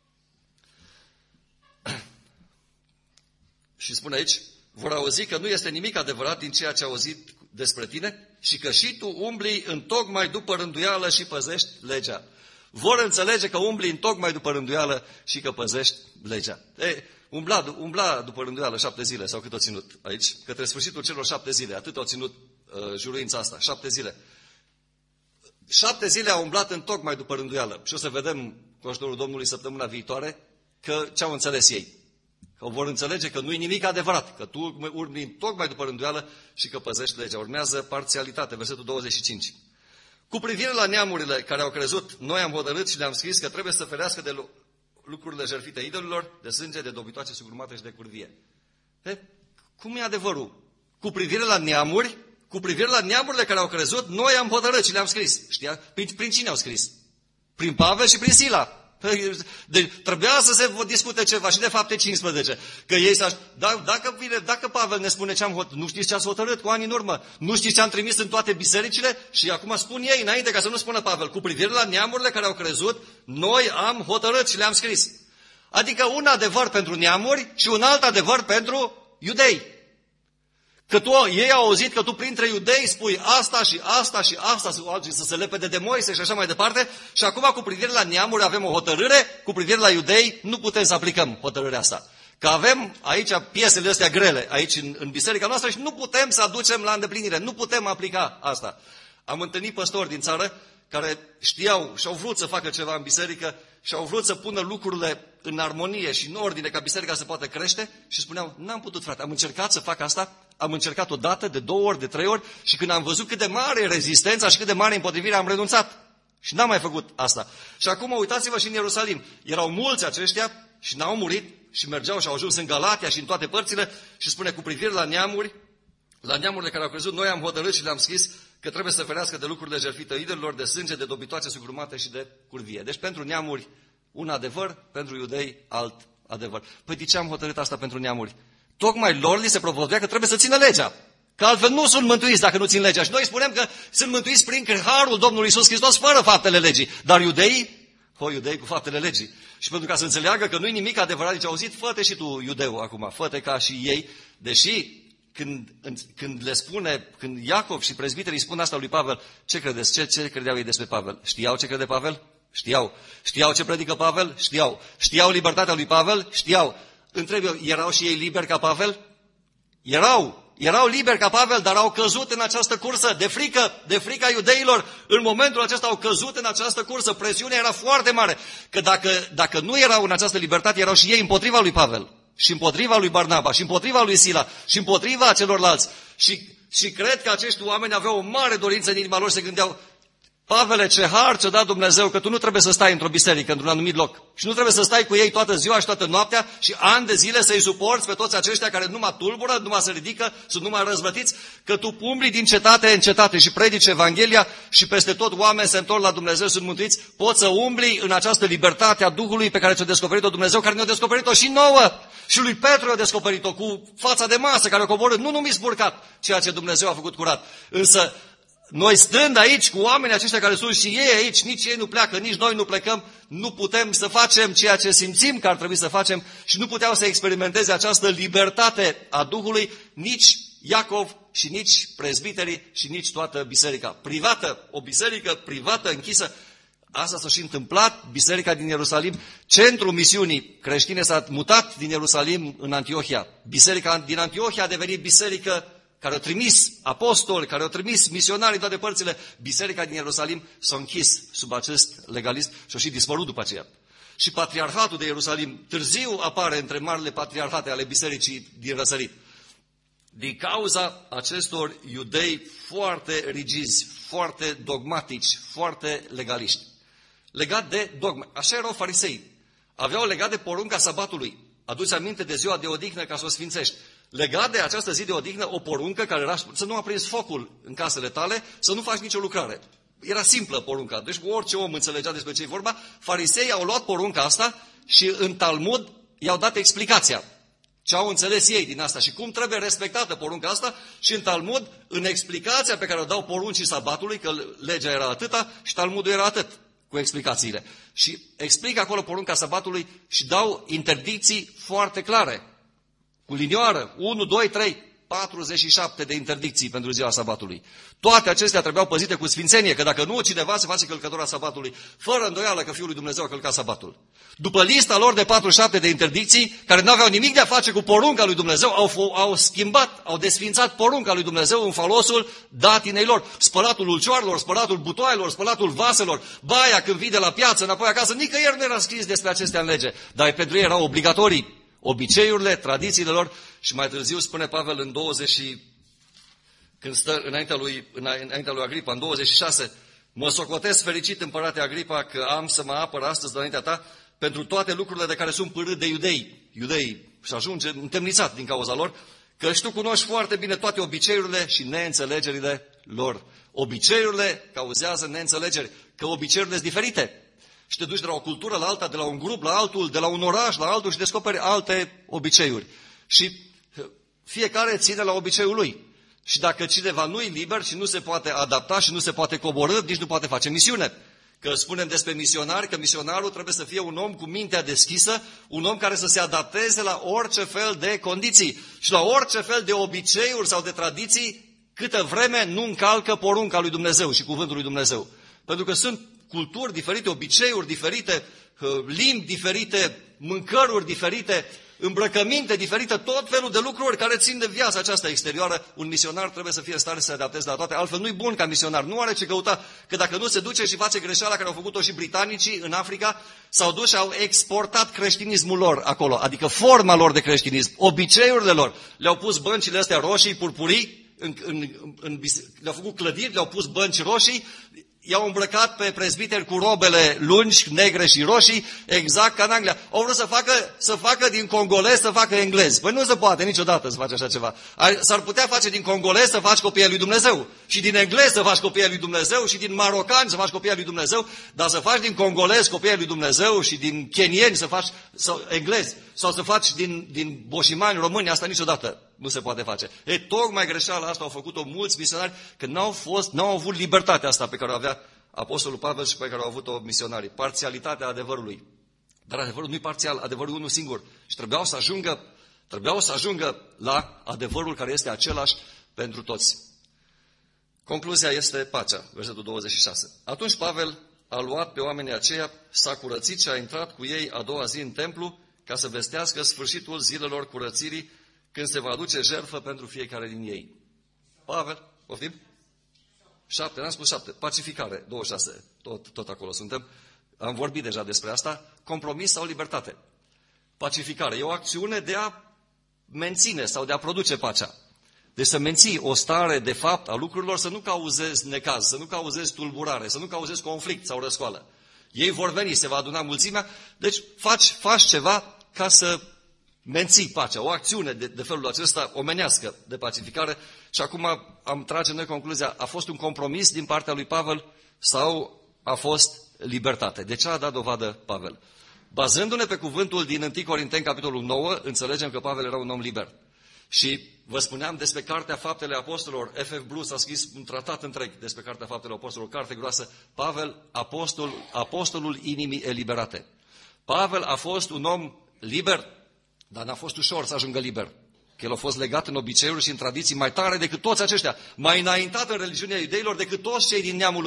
Și spune aici, vor auzi că nu este nimic adevărat din ceea ce au auzit despre tine și că și tu umbli întocmai după rânduială și păzești legea. Vor înțelege că umbli întocmai după rânduială și că păzești legea. Umbla după rânduială 7 zile sau cât o ținut aici, către sfârșitul celor 7 zile, atât au ținut juruința asta, 7 zile. 7 zile au umblat întocmai după rânduială și o să vedem cu ajutorul Domnului săptămâna viitoare că ce au înțeles ei. Că vor înțelege că nu-i nimic adevărat, că tu umbli tocmai după rânduială și că păzești legea. Urmează parțialitate, versetul 25. Cu privire la neamurile care au crezut, noi am hotărât și le-am scris că trebuie să ferească de lucrurile jertfite idolilor, de sânge, de dobitoace sugrumate și de curvie. Cum e adevărul? Cu privire la neamuri, cu privire la neamurile care au crezut, noi am hotărât și le-am scris. Știa? Prin cine au scris? Prin Pavel și prin Sila. Deci trebuia să se discute ceva și de Fapte 15. Că ei dacă Pavel ne spune ce am hotărât, nu știți ce ați hotărât cu ani în urmă, nu știți ce am trimis în toate bisericile și acum spun ei, înainte ca să nu spună Pavel, cu privire la neamurile care au crezut, noi am hotărât și le-am scris. Adică un adevăr pentru neamuri și un alt adevăr pentru iudei. Că ei au auzit că tu printre iudei spui asta și asta și asta, să se lepede de Moise și așa mai departe, și acum cu privire la neamuri avem o hotărâre, cu privire la iudei nu putem să aplicăm hotărârea asta. Că avem aici piesele astea grele, aici în biserica noastră și nu putem să aducem la îndeplinire, nu putem aplica asta. Am întâlnit păstori din țară care știau și au vrut să facă ceva în biserică și au vrut să pună lucrurile în armonie și în ordine ca biserica să poată crește și spuneau, n-am putut, frate, am încercat să fac asta, am încercat o dată, de 2 ori, de 3 ori și când am văzut cât de mare e rezistența și cât de mare e împotrivirea, am renunțat și n-am mai făcut asta. Și acum uitați-vă și în Ierusalim, erau mulți aceștia și n-au murit și mergeau și au ajuns în Galatia și în toate părțile și spune cu privire la neamuri, la neamurile care au crezut, noi am hotărât și le-am scris că trebuie să ferească de lucrurile jertfite idolilor, de sânge, de dobitoace sugrumate și de curvie. Deci pentru neamuri un adevăr, pentru iudei alt adevăr. Păi de ce am hotărât asta pentru neamuri? Tocmai lor li se propovădea că trebuie să țină legea. Că altfel nu sunt mântuiți dacă nu țin legea. Și noi spunem că sunt mântuiți prin harul Domnului Iisus Hristos fără faptele legii. Dar iudeii, iudei cu faptele legii. Și pentru ca să înțeleagă că nu-i nimic adevărat, deci auzit, fă-te și tu iudeu acum, fă-te ca și ei, deși când le spune, când Iacov și prezbiterii spun asta lui Pavel, ce credeți? Ce credeau ei despre Pavel? Știau ce crede Pavel? Știau. Știau ce predică Pavel? Știau. Știau libertatea lui Pavel? Știau. Întreb eu, erau și ei liberi ca Pavel? Erau liberi ca Pavel, dar au căzut în această cursă de frica iudeilor. În momentul acesta au căzut în această cursă. Presiunea era foarte mare. Că dacă nu erau în această libertate, erau și ei împotriva lui Pavel. Și împotriva lui Barnaba, și împotriva lui Sila, și împotriva celorlalți. Și cred că acești oameni aveau o mare dorință în inima lor, se gândeau, Pavele, ce har ți-a dat Dumnezeu, că tu nu trebuie să stai într-o biserică, într-un anumit loc. Și nu trebuie să stai cu ei toată ziua și toată noaptea și ani de zile să-i suporți pe toți aceștia care numai tulbură, numai se ridică, sunt numai răzvătiți, că tu umbli din cetate în cetate și predici Evanghelia și peste tot oameni se întorc la Dumnezeu, sunt mântuiți, poți să umbli în această libertate a Duhului pe care ți-a descoperit-o Dumnezeu, care ne-a descoperit-o și nouă. Și lui Petru a descoperit-o cu fața de masă care a coborât, nu mi-s burcat ceea ce Dumnezeu a făcut curat. Însă noi stând aici cu oamenii aceștia care sunt și ei aici, nici ei nu pleacă, nici noi nu plecăm, nu putem să facem ceea ce simțim că ar trebui să facem și nu puteau să experimenteze această libertate a Duhului nici Iacov și nici prezbiterii și nici toată biserica privată, o biserică privată închisă. Asta s-a și întâmplat, biserica din Ierusalim, centrul misiunii creștine s-a mutat din Ierusalim în Antiohia. Biserica din Antiohia a devenit biserică care a trimis apostoli, care au trimis misionari în toate părțile. Biserica din Ierusalim s-a închis sub acest legalism și a și dispărut după aceea. Și patriarhatul de Ierusalim târziu apare între marile patriarhate ale bisericii din răsărit. Din cauza acestor iudei foarte rigizi, foarte dogmatici, foarte legaliști. Legat de dogme. Așa erau farisei. Aveau legat de porunca sabatului. Adu-ți aminte de ziua de odihnă ca să o sfințești. Legat de această zi de odihnă, o poruncă care era să nu aprinzi focul în casele tale, să nu faci nicio lucrare. Era simplă porunca. Deci orice om înțelegea despre ce e vorba. Farisei au luat porunca asta și în Talmud i-au dat explicația. Ce au înțeles ei din asta și cum trebuie respectată porunca asta și în Talmud, în explicația pe care o dau poruncii sabatului, că legea era atâta și Talmudul era atât, cu explicațiile. Și explică acolo porunca sabatului și dau interdicții foarte clare, cu linioară, 1, 2, 3, 47 de interdicții pentru ziua sabatului. Toate acestea trebuiau păzite cu sfințenie, că dacă nu, cineva se face călcător al sabatului, fără îndoială că Fiul lui Dumnezeu a călcat sabatul. După lista lor de 47 de interdicții, care nu aveau nimic de a face cu porunca lui Dumnezeu, au schimbat, au desfințat porunca lui Dumnezeu în folosul datinei lor. Spălatul ulcioarelor, spălatul butoaielor, spălatul vaselor, baia când vii de la piață înapoi acasă, nicăieri nu era scris despre acestea în lege, dar pentru ei erau obligatorii. Obiceiurile, tradițiile lor și mai târziu spune Pavel în 20, când stă înaintea lui Agripa, în 26, mă socotesc fericit, împărate Agripa, că am să mă apăr astăzi înaintea ta pentru toate lucrurile de care sunt pârât de iudei și ajunge întemnițat din cauza lor, că și tu cunoști foarte bine toate obiceiurile și neînțelegerile lor. Obiceiurile cauzează neînțelegeri, că obiceiurile sunt diferite. Și te duci de la o cultură la alta, de la un grup la altul, de la un oraș la altul și descoperi alte obiceiuri. Și fiecare ține la obiceiul lui. Și dacă cineva nu e liber și nu se poate adapta și nu se poate coborî, nici nu poate face misiune. Că spunem despre misionari, că misionarul trebuie să fie un om cu mintea deschisă, un om care să se adapteze la orice fel de condiții și la orice fel de obiceiuri sau de tradiții, câtă vreme nu încalcă porunca lui Dumnezeu și cuvântul lui Dumnezeu. Pentru că sunt culturi diferite, obiceiuri diferite, limbi diferite, mâncăruri diferite, îmbrăcăminte diferite, tot felul de lucruri care țin de viața aceasta exterioară. Un misionar trebuie să fie în stare să se adapteze la toate, altfel nu-i bun ca misionar, nu are ce căuta, că dacă nu se duce și face greșeala care au făcut-o și britanicii în Africa, s-au dus și au exportat creștinismul lor acolo, adică forma lor de creștinism, obiceiurile lor. Le-au pus băncile astea roșii, purpurii, le-au făcut clădiri, le-au pus bănci roșii, i-au îmbrăcat pe prezbiteri cu robele lungi, negre și roșii, exact ca în Anglia. Au vrut să facă din congolez să facă englezi. Păi nu se poate niciodată să faci așa ceva. S-ar putea face din congolez să faci copiii lui Dumnezeu. Și din englez să faci copiii lui Dumnezeu. Și din marocani să faci copiii lui Dumnezeu. Dar să faci din congolez copiii lui Dumnezeu și din kenieni să faci englezi. Sau să faci din boșimani români, asta niciodată nu se poate face. Tocmai greșeala asta au făcut-o mulți misionari, că n-au avut libertatea asta pe care o avea Apostolul Pavel și pe care au avut-o misionarii. Parțialitatea adevărului. Dar adevărul nu e parțial, adevărul e unul singur. Și trebuiau să ajungă la adevărul care este același pentru toți. Concluzia este pacea, versetul 26. Atunci Pavel a luat pe oamenii aceia, s-a curățit și a intrat cu ei a doua zi în templu, ca să vestească sfârșitul zilelor curățirii, când se va aduce jertfă pentru fiecare din ei. Pavel, poftim? 7, n-am spus 7. Pacificare, 26, tot acolo suntem. Am vorbit deja despre asta. Compromis sau libertate. Pacificare e o acțiune de a menține sau de a produce pacea. Deci să menții o stare de fapt a lucrurilor, să nu cauzezi necaz, să nu cauzezi tulburare, să nu cauzezi conflict sau răscoală. Ei vor veni, se va aduna mulțimea, deci faci ceva ca să menții pacea, o acțiune de felul acesta omenească de pacificare. Și acum am trage noi concluzia, a fost un compromis din partea lui Pavel sau a fost libertate? De ce a dat dovadă Pavel? Bazându-ne pe cuvântul din 1 Corinteni, capitolul 9, înțelegem că Pavel era un om liber. Și vă spuneam despre Cartea Faptele Apostolilor, F.F. Bruce a scris un tratat întreg despre Cartea Faptele Apostolilor, carte groasă. Pavel, apostolul inimii eliberate. Pavel a fost un om liber, dar n-a fost ușor să ajungă liber. Că el a fost legat în obiceiuri și în tradiții mai tare decât toți aceștia, mai înaintat în religiunea iudeilor decât toți cei din neamul lui.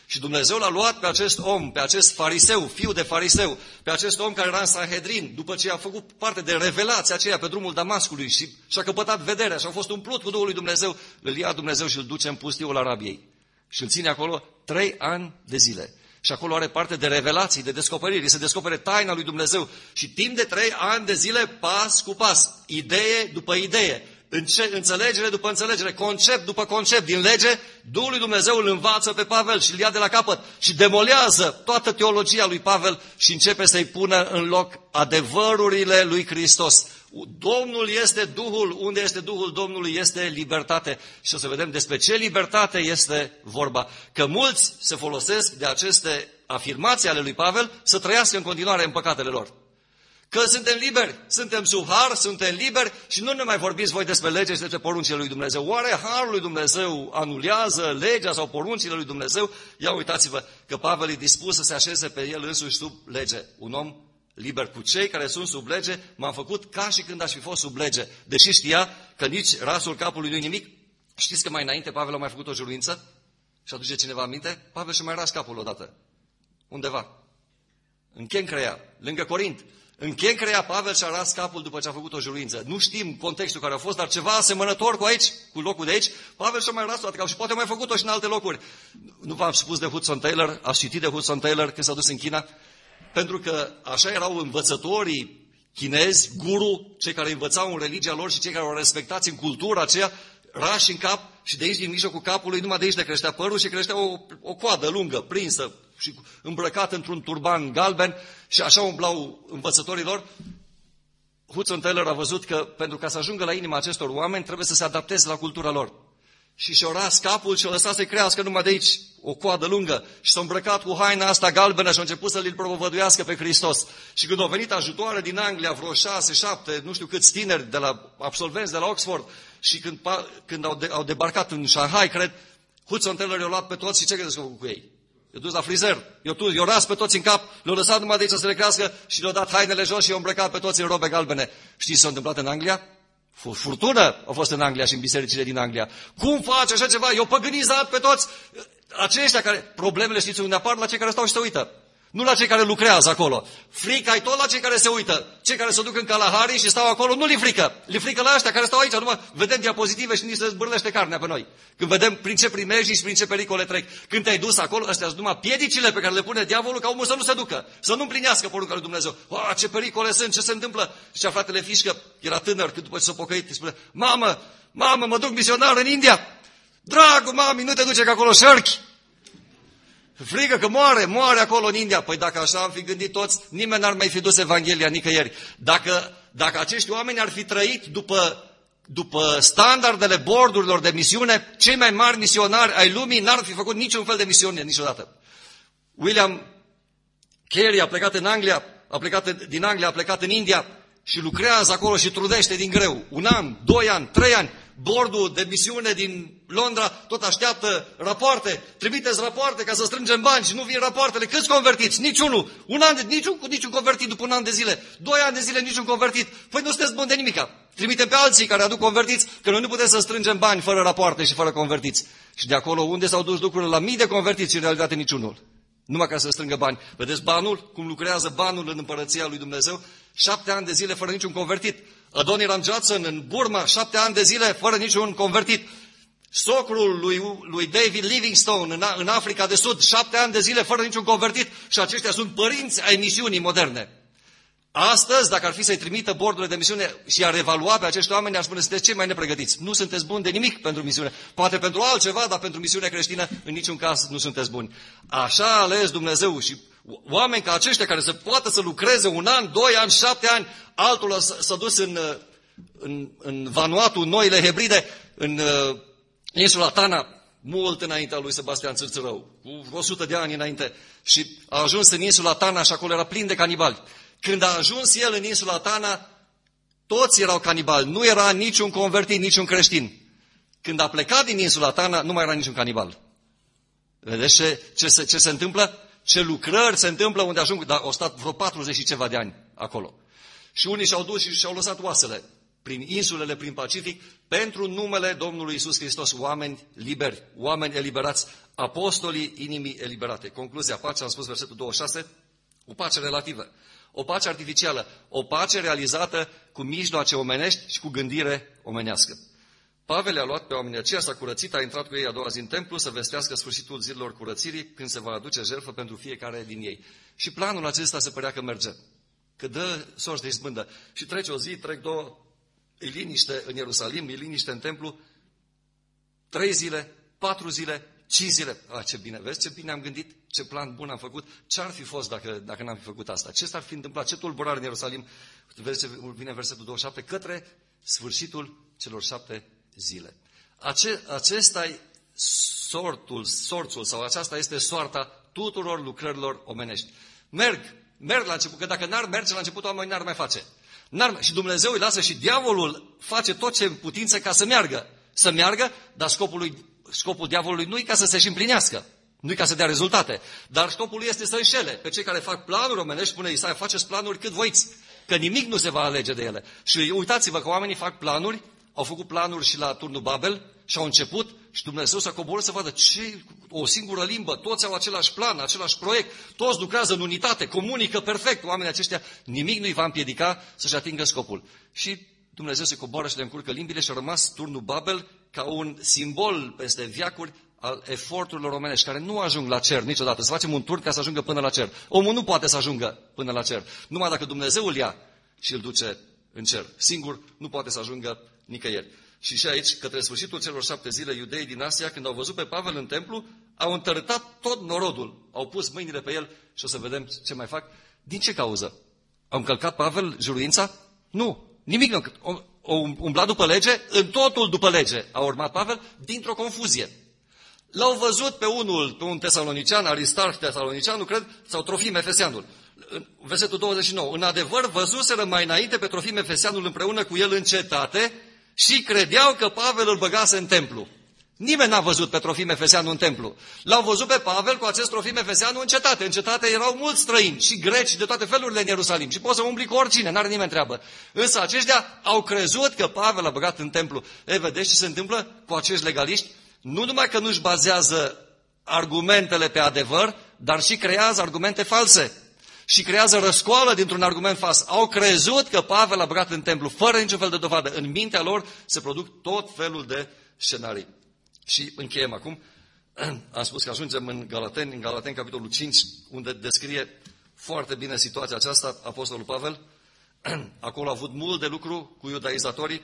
Și Dumnezeu l-a luat pe acest om, pe acest fariseu, fiu de fariseu, pe acest om care era în Sanhedrin, după ce a făcut parte de revelația aceea pe drumul Damascului și-a căpătat vederea și a fost umplut cu Duhul lui Dumnezeu, îl ia Dumnezeu și îl duce în pustiul Arabiei. Și îl ține acolo 3 ani de zile. Și acolo are parte de revelații, de descoperiri, se descopere taina lui Dumnezeu. Și timp de 3 ani de zile, pas cu pas, idee după idee, înțelegere după înțelegere, concept după concept din lege, Duhul lui Dumnezeu îl învață pe Pavel și îl ia de la capăt și demolează toată teologia lui Pavel și începe să-i pună în loc adevărurile lui Hristos. Domnul este Duhul, unde este Duhul Domnului este libertate. Și o să vedem despre ce libertate este vorba. Că mulți se folosesc de aceste afirmații ale lui Pavel să trăiască în continuare în păcatele lor. Că suntem liberi, suntem sub har, suntem liberi și nu ne mai vorbiți voi despre lege și despre poruncile lui Dumnezeu. Oare harul lui Dumnezeu anulează legea sau poruncile lui Dumnezeu? Ia uitați-vă că Pavel e dispus să se așeze pe el însuși sub lege. Un om liber. Cu cei care sunt sub lege m-am făcut ca și când aș fi fost sub lege. Deși știa că nici rasul capului nu-i nimic. Știți că mai înainte Pavel a mai făcut o juruință? Și aduce cineva aminte? Pavel și-a mai ras capul odată. Undeva. În Kencrea, lângă Corint. În Kencrea, Pavel și-a ras capul după ce a făcut o juruință. Nu știm contextul care a fost, dar ceva asemănător cu aici, cu locul de aici. Pavel și-a mai ras toată capul și poate a mai făcut-o și în alte locuri. Nu v-am spus de Hudson Taylor, ați citit de Hudson Taylor când s-a dus în China? Pentru că așa erau învățătorii chinezi, guru, cei care învățau în religia lor și cei care au respectați în cultura aceea, rași în cap și de aici, din mijlocul capului, numai de aici le creștea părul și creștea o coadă lungă, prinsă și îmbrăcat într-un turban galben și așa umblau învățătorii lor. Hudson Taylor a văzut că pentru ca să ajungă la inima acestor oameni trebuie să se adapteze la cultura lor. Și și-a ras capul și-a lăsat să-i crească numai de aici o coadă lungă și s-a îmbrăcat cu haina asta galbenă și a început să-l propovăduiască pe Hristos. Și când au venit ajutoare din Anglia, vreo 6, 7, nu știu câți tineri de la absolvenți de la Oxford și când au debarcat în Shanghai, cred, Hudson Taylor i-a luat pe toți și ce credeți că a făcut cu ei? I-a dus la frizer, i-a ras pe toți în cap, le-a lăsat numai de aici să le crească și le-a dat hainele jos și i-a îmbrăcat pe toți în robe galbene. Știți ce s-a întâmplat în Anglia? Furtună a fost în Anglia și în bisericile din Anglia. Cum face așa ceva? I-au păgânizat pe toți aceștia care... Problemele știți unde apar? La cei care stau și se uită. Nu la cei care lucrează acolo. Frica e tot la cei care se uită. Cei care se duc în Kalahari și stau acolo, nu li frică. Li frică la ăștia care stau aici. Numai vedem diapozitive și nici se zbârlește carnea pe noi. Când vedem prin ce primejdii și prin ce pericole trec. Când te-ai dus acolo, ăstea sunt numai piedicile pe care le pune diavolul ca omul să nu se ducă. Să nu împlinească porunca lui Dumnezeu. Ce pericole sunt, ce se întâmplă? Și fratele Fișcă era tânăr, când după ce s-a pocăit, îi spune: Mamă, mă duc misionar în India. Dragul mami, nu te duce că acolo șărchi. Frică că moare acolo în India. Păi dacă așa am fi gândit toți, nimeni n-ar mai fi dus Evanghelia nicăieri. Dacă acești oameni ar fi trăit după standardele bordurilor de misiune, cei mai mari misionari ai lumii n-ar fi făcut niciun fel de misiune niciodată. William Carey a plecat în Anglia, din Anglia, a plecat în India și lucrează acolo și trudește din greu. 1 an, 2 ani, 3 ani. Bordul de misiune din Londra tot așteaptă rapoarte. Trimiteți rapoarte ca să strângem bani și nu vin rapoartele. Câți convertiți? Niciunul. Niciun convertit după 1 an de zile. 2 ani de zile niciun convertit. Păi nu sunteți buni de nimica. Trimitem pe alții care aduc convertiți, că noi nu putem să strângem bani fără rapoarte și fără convertiți. Și de acolo unde s-au dus lucrurile la mii de convertiți, în realitate niciunul. Numai ca să strângă bani. Vedeți banul? Cum lucrează banul în împărăția lui Dumnezeu? 7 ani de zile fără niciun convertit. Adoniram Judson în Burma, 7 ani de zile fără niciun convertit. Socrul lui David Livingstone în Africa de Sud, 7 ani de zile fără niciun convertit. Și aceștia sunt părinți ai misiunii moderne. Astăzi, dacă ar fi să-i trimită bordurile de misiune și ar evalua pe acești oameni, ar spune: sunteți cei mai nepregătiți. Nu sunteți buni de nimic pentru misiune. Poate pentru altceva, dar pentru misiunea creștină, în niciun caz nu sunteți buni. Așa a ales Dumnezeu și oameni ca aceștia care se poată să lucreze 1 an, 2 ani, 7 ani, altul s-a dus în Vanuatu, Noile Hebride, în insula Tana, mult înaintea lui Sebastian Țârțărău, cu 100 de ani înainte. Și a ajuns în insula Tana și acolo era plin de canibali. Când a ajuns el în insula Tana, toți erau canibali. Nu era niciun convertit, niciun creștin. Când a plecat din insula Tana, nu mai era niciun canibal. Vedeți ce se întâmplă? Ce lucrări se întâmplă unde ajung, dar au stat vreo 40 și ceva de ani acolo. Și unii și-au dus și și-au lăsat oasele. prin insulele, prin Pacific, pentru numele Domnului Iisus Hristos, oameni liberi, oameni eliberați, apostolii inimii eliberate. Concluzia, pacea, am spus versetul 26, o pace relativă, o pace artificială, o pace realizată cu mijloace omenești și cu gândire omenească. Pavel i-a luat pe oamenii aceia, s-a curățit, a intrat cu ei a doua zi în templu să vestească sfârșitul zilelor curățirii, când se va aduce jertfă pentru fiecare din ei. Și planul acesta se părea că merge, că dă sorți de izbândă. Și trece o zi, trec două, e liniște în Ierusalim, e liniște în templu, 3 zile, 4 zile, 5 zile. Ce bine, vezi ce bine am gândit, ce plan bun am făcut, ce-ar fi fost dacă n-am fi făcut asta, ce s-ar fi întâmplat, ce tulburare în Ierusalim, vezi ce vine versetul 27, către sfârșitul celor 7 zile. Acesta e sorțul sau aceasta este soarta tuturor lucrărilor omenești. Merg la început, că dacă n-ar merge la început, oamenii n-ar mai face. Și Dumnezeu îi lasă și diavolul face tot ce în putință ca să meargă. Să meargă, dar scopul diavolului nu e ca să se și împlinească. Nu e ca să dea rezultate. Dar scopul lui este să înșele pe cei care fac planuri omenești, spune Isaia, faceți planuri cât voiți, că nimic nu se va alege de ele. Și uitați-vă că oamenii fac planuri, au făcut planuri și la turnul Babel și au început și Dumnezeu s-a coborât să vadă ce, o singură limbă, toți au același plan, același proiect, toți lucrează în unitate, comunică perfect. Oamenii aceștia, nimic nu îi va împiedica să-și atingă scopul. Și Dumnezeu se coboară și le încurcă limbile și a rămas turnul Babel ca un simbol peste veacuri al eforturilor omenești, care nu ajung la cer niciodată. Să facem un turn ca să ajungă până la cer. Omul nu poate să ajungă până la cer. Numai dacă Dumnezeu îl ia și îl duce în cer. Singur nu poate să ajungă nicăieri. Și aici, către sfârșitul celor 7 zile, iudeii din Asia, când au văzut pe Pavel în templu, au întărâtat tot norodul. Au pus mâinile pe el și o să vedem ce mai fac. Din ce cauză? Au încălcat Pavel juruința? Nu. Nimic nu. Au umblat după lege, în totul după lege a urmat Pavel, dintr-o confuzie. L-au văzut pe un tesalonician, Aristarh tesalonicianul, cred, sau Trofim Efeseanul. Versetul 29. În adevăr, văzuseră mai înainte pe Trofim Efeseanul împreună cu el în cetate și credeau că Pavel îl băgase în templu. Nimeni n-a văzut pe Trofim Efeseanul în templu. L-au văzut pe Pavel cu acest Trofim Efeseanul în cetate. În cetate erau mulți străini și greci de toate felurile în Ierusalim. Și poți să umbli cu oricine, n-are nimeni treabă. Însă aceștia au crezut că Pavel a băgat în templu. Vedeți ce se întâmplă cu acești legaliști? Nu numai că nu-și bazează argumentele pe adevăr, dar și creează argumente false. Și creează răscoală dintr-un argument fals. Au crezut că Pavel a băgat în templu, fără niciun fel de dovadă. În mintea lor se produc tot felul de scenarii. Și încheiem acum. Am spus că ajungem în Galateni, capitolul 5, unde descrie foarte bine situația aceasta apostolul Pavel. Acolo a avut mult de lucru cu iudaizatorii.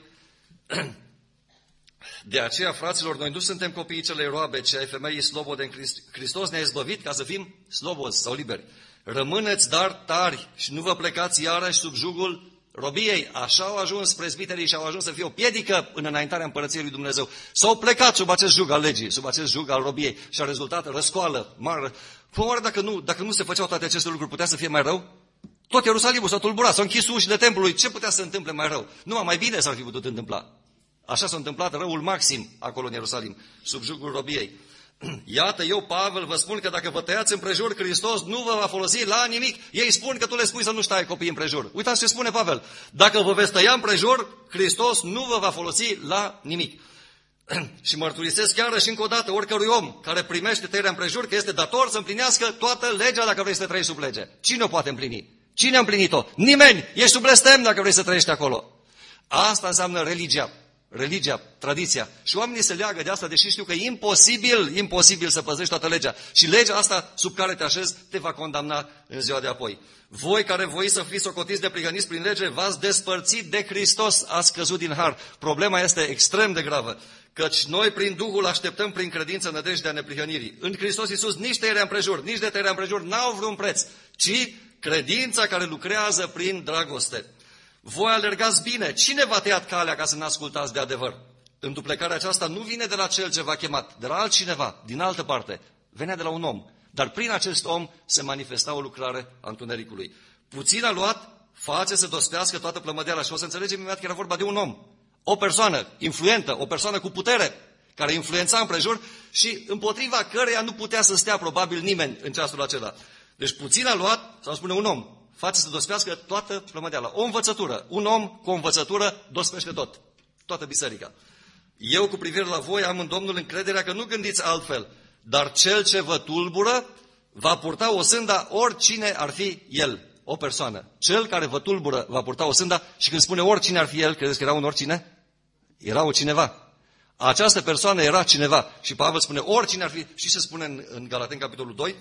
De aceea, fraților, noi nu suntem copiii celei roabe, ci ai femeii slobode în Hristos ne-a izbăvit ca să fim slobozi sau liberi. Rămâneți dar tari și nu vă plecați iarăși sub jugul robiei. Așa au ajuns prezbiterii și au ajuns să fie o piedică în înaintarea împărăției lui Dumnezeu. S-au plecat sub acest jug al legii, sub acest jug al robiei și a rezultat răscoală mare. Oare dacă nu se făceau toate aceste lucruri, putea să fie mai rău? Tot Ierusalimul s-a tulburat, s-au închis ușile templului. Ce putea să se întâmple mai rău? Numai mai bine s-ar fi putut întâmpla. Așa s-a întâmplat răul maxim acolo în Ierusalim, sub jugul robiei. Iată, eu, Pavel, vă spun că dacă vă tăiați împrejur, Hristos nu vă va folosi la nimic. Ei spun că tu le spui să nu-și taie copiii împrejur. Uitați ce spune Pavel. Dacă vă veți tăia împrejur, Hristos nu vă va folosi la nimic. Și mărturisesc chiar și încă o dată oricărui om care primește tăierea împrejur că este dator să împlinească toată legea dacă vrei să trăiești sub lege. Cine o poate împlini? Cine a împlinit-o? Nimeni! Ești sub blestem dacă vrei să trăiești acolo. Asta înseamnă religia, tradiția. Și oamenii se leagă de asta, deși știu că e imposibil să păzești toată legea. Și legea asta sub care te așezi te va condamna în ziua de apoi. Voi care voiți să fiți socotiți de prihăniți prin lege, v-ați despărțit de Hristos, ați căzut din har. Problema este extrem de gravă, căci noi prin Duhul așteptăm prin credință nădejdea neprihănirii. În Hristos Iisus nici tăierea împrejur, nici de tăierea împrejur n-au vreun preț, ci credința care lucrează prin dragoste. Voi alergați bine. Cine v-a tăiat calea ca să ne ascultați de adevăr? Înduplecarea aceasta nu vine de la cel ce v-a chemat, de la altcineva, din altă parte. Venea de la un om. Dar prin acest om se manifesta o lucrare a întunericului. Puțin a luat, face să dospească toată plămădeala. Și o să înțelegem imediat că era vorba de un om. O persoană influentă, o persoană cu putere, care influența împrejur și împotriva căreia nu putea să stea probabil nimeni în ceasul acela. Deci puțin a luat, sau spune un om, face să dospească toată plămădeala. O învățătură. Un om cu o învățătură dospește tot. Toată biserica. Eu cu privire la voi am în Domnul încrederea că nu gândiți altfel, dar cel ce vă tulbură va purta o sânda oricine ar fi el, o persoană. Cel care vă tulbură va purta o sânda și când spune oricine ar fi el, credeți că era un oricine? Era o cineva. Această persoană era cineva. Și Pavel spune oricine ar fi. Și se spune în Galateni, capitolul 2,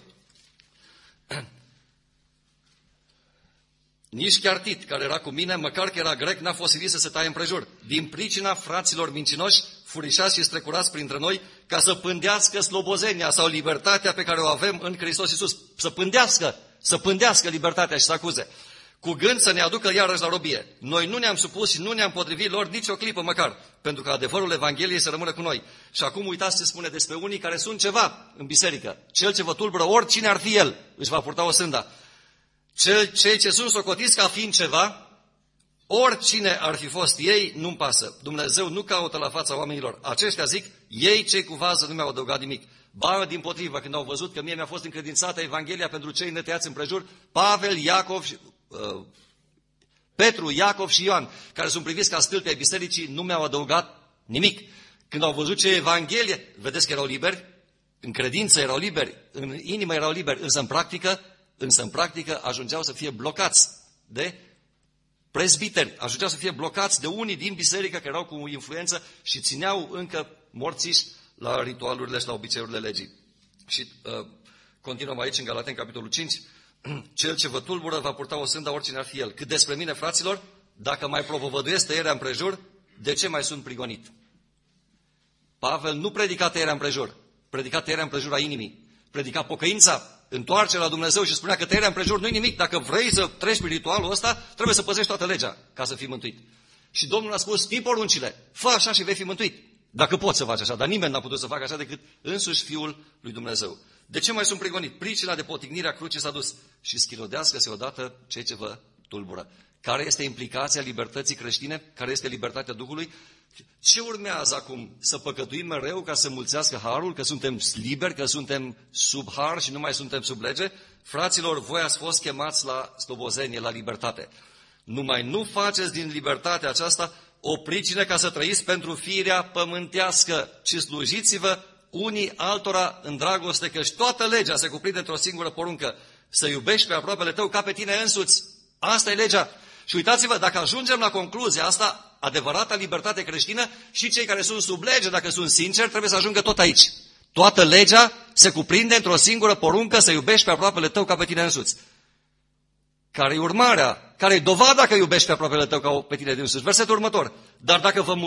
nici chiar Tit, care era cu mine, măcar că era grec, n-a fost silit să se taie împrejur. Din pricina fraților mincinoși, furișați și strecurați printre noi, ca să pândească slobozenia sau libertatea pe care o avem în Hristos Iisus. Să pândească libertatea și să acuze. Cu gând să ne aducă iarăși la robie. Noi nu ne-am supus și nu ne-am potrivit lor nici o clipă măcar, pentru că adevărul Evangheliei să rămână cu noi. Și acum uitați ce spune despre unii care sunt ceva în biserică. Cel ce vă tulbură, oricine ar fi el, își va purta o sânda. Cei ce sunt socotiți ca fiind ceva, oricine ar fi fost ei, nu-mi pasă. Dumnezeu nu caută la fața oamenilor. Aceștia zic, ei cei cu vază nu mi-au adăugat nimic. Ba, dimpotrivă, când au văzut că mie mi-a fost încredințată Evanghelia pentru cei netăiați împrejur, Pavel, Iacov, Petru, Iacov și Ioan, care sunt priviți ca stâlpi ai bisericii, nu mi-au adăugat nimic. Când au văzut ce Evanghelie, vedeți că erau liberi, în credință erau liberi, în inimă erau liberi, însă în practică ajungeau să fie blocați de prezbiteri, ajungeau să fie blocați de unii din biserică care erau cu influență și țineau încă morțiși la ritualurile și la obiceiurile legii. Și continuăm aici în Galateni, capitolul 5. Cel ce vă tulbură va purta o sânda oricine ar fi el. Cât despre mine, fraților, dacă mai propovăduiesc tăierea împrejur, de ce mai sunt prigonit? Pavel nu predica tăierea împrejur, predica tăierea împrejur a inimii, predica pocăința, întoarcerea la Dumnezeu și spunea că tăierea împrejur nu-i nimic. Dacă vrei să treci prin ritualul ăsta, trebuie să păzești toată legea ca să fii mântuit. Și Domnul a spus, fii poruncile, fă așa și vei fi mântuit. Dacă poți să faci așa, dar nimeni n-a putut să facă așa decât însuși Fiul lui Dumnezeu. De ce mai sunt prigonit? Pricina de potignire a crucii s-a dus și schilodească-se odată cei ce vă tulbură. Care este implicația libertății creștine? Care este libertatea Duhului? Ce urmează acum? Să păcătuim mereu ca să mulțească harul, că suntem liberi, că suntem sub har și nu mai suntem sub lege? Fraților, voi ați fost chemați la slobozenie, la libertate. Numai nu faceți din libertatea aceasta o pricină ca să trăiți pentru firea pământească, ci slujiți-vă unii altora în dragoste, căci toată legea se cuprinde într-o singură poruncă, să iubești pe aproapele tău ca pe tine însuți. Asta e legea. Și uitați-vă, dacă ajungem la concluzia asta, adevărata libertate creștină, și cei care sunt sub lege, dacă sunt sinceri, trebuie să ajungă tot aici. Toată legea se cuprinde într-o singură poruncă, să iubești pe aproapele tău ca pe tine însuți. Care-i urmarea? Care-i dovada că iubești pe aproapele tău ca pe tine însuți? Versetul următor. Dar dacă vă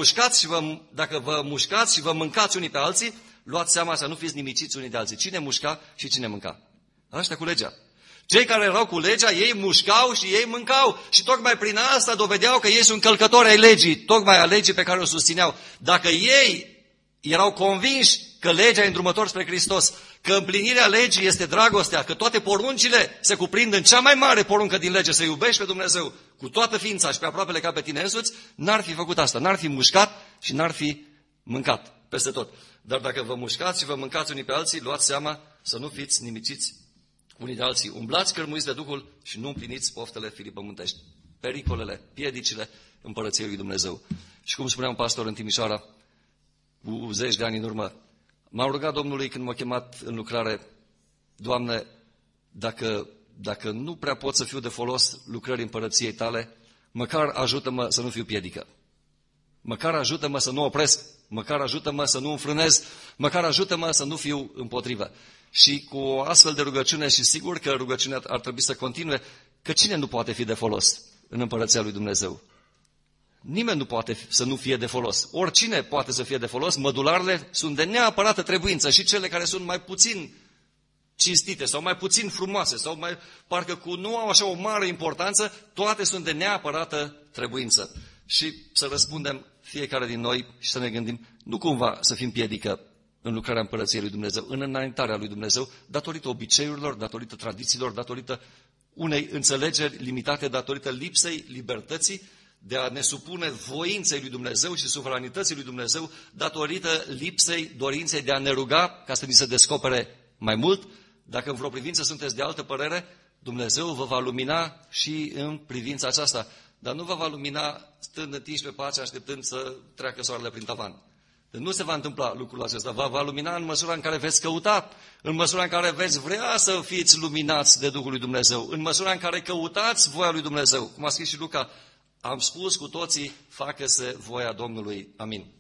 mușcați și vă mâncați unii pe alții, luați seama să nu fiți nimiciți unii de alții. Cine mușca și cine mânca? Ăștia cu legea. Cei care erau cu legea, ei mușcau și ei mâncau. Și tocmai prin asta dovedeau că ei sunt călcători ai legii, tocmai a legii pe care o susțineau. Dacă ei erau convinși că legea e îndrumător spre Hristos, că împlinirea legii este dragostea, că toate poruncile se cuprind în cea mai mare poruncă din lege, să iubești pe Dumnezeu cu toată ființa și pe aproapele ca pe tine însuți, n-ar fi făcut asta, n-ar fi mușcat și n-ar fi mâncat peste tot. Dar dacă vă mușcați și vă mâncați unii pe alții, luați seama să nu fiți nimiciți unii de alții. Umblați cărmuiți de Duhul și nu împliniți poftele firii pământești. Pericolele, piedicile împărăției lui Dumnezeu. Și cum spunea un pastor în Timișoara, cu 10 de ani în urmă, m-am rugat Domnului când m-a chemat în lucrare, Doamne, dacă nu prea pot să fiu de folos lucrării împărăției tale, măcar ajută-mă să nu fiu piedică. Măcar ajută-mă să nu opresc, măcar ajută-mă să nu înfrânez, măcar ajută-mă să nu fiu împotrivă. Și cu o astfel de rugăciune, și sigur că rugăciunea ar trebui să continue, că cine nu poate fi de folos în împărăția lui Dumnezeu? Nimeni nu poate să nu fie de folos. Oricine poate să fie de folos. Mădularele sunt de neapărată trebuință și cele care sunt mai puțin cinstite sau mai puțin frumoase sau mai parcă nu au așa o mare importanță, toate sunt de neapărată trebuință. Și să răspundem fiecare din noi și să ne gândim, nu cumva să fim piedică în lucrarea împărăției lui Dumnezeu, în înaintarea lui Dumnezeu, datorită obiceiurilor, datorită tradițiilor, datorită unei înțelegeri limitate, datorită lipsei libertății de a ne supune voinței lui Dumnezeu și suveranității lui Dumnezeu, datorită lipsei dorinței de a ne ruga ca să ni se descopere mai mult. Dacă în vreo privință sunteți de altă părere, Dumnezeu vă va lumina și în privința aceasta, dar nu vă va lumina stând întinși pe pace, așteptând să treacă soarele prin tavan. Nu se va întâmpla lucrul acesta. Va lumina în măsura în care veți căuta, în măsura în care veți vrea să fiți luminați de Duhul lui Dumnezeu, în măsura în care căutați voia lui Dumnezeu. Cum a scris și Luca, am spus cu toții, facă-se voia Domnului. Amin.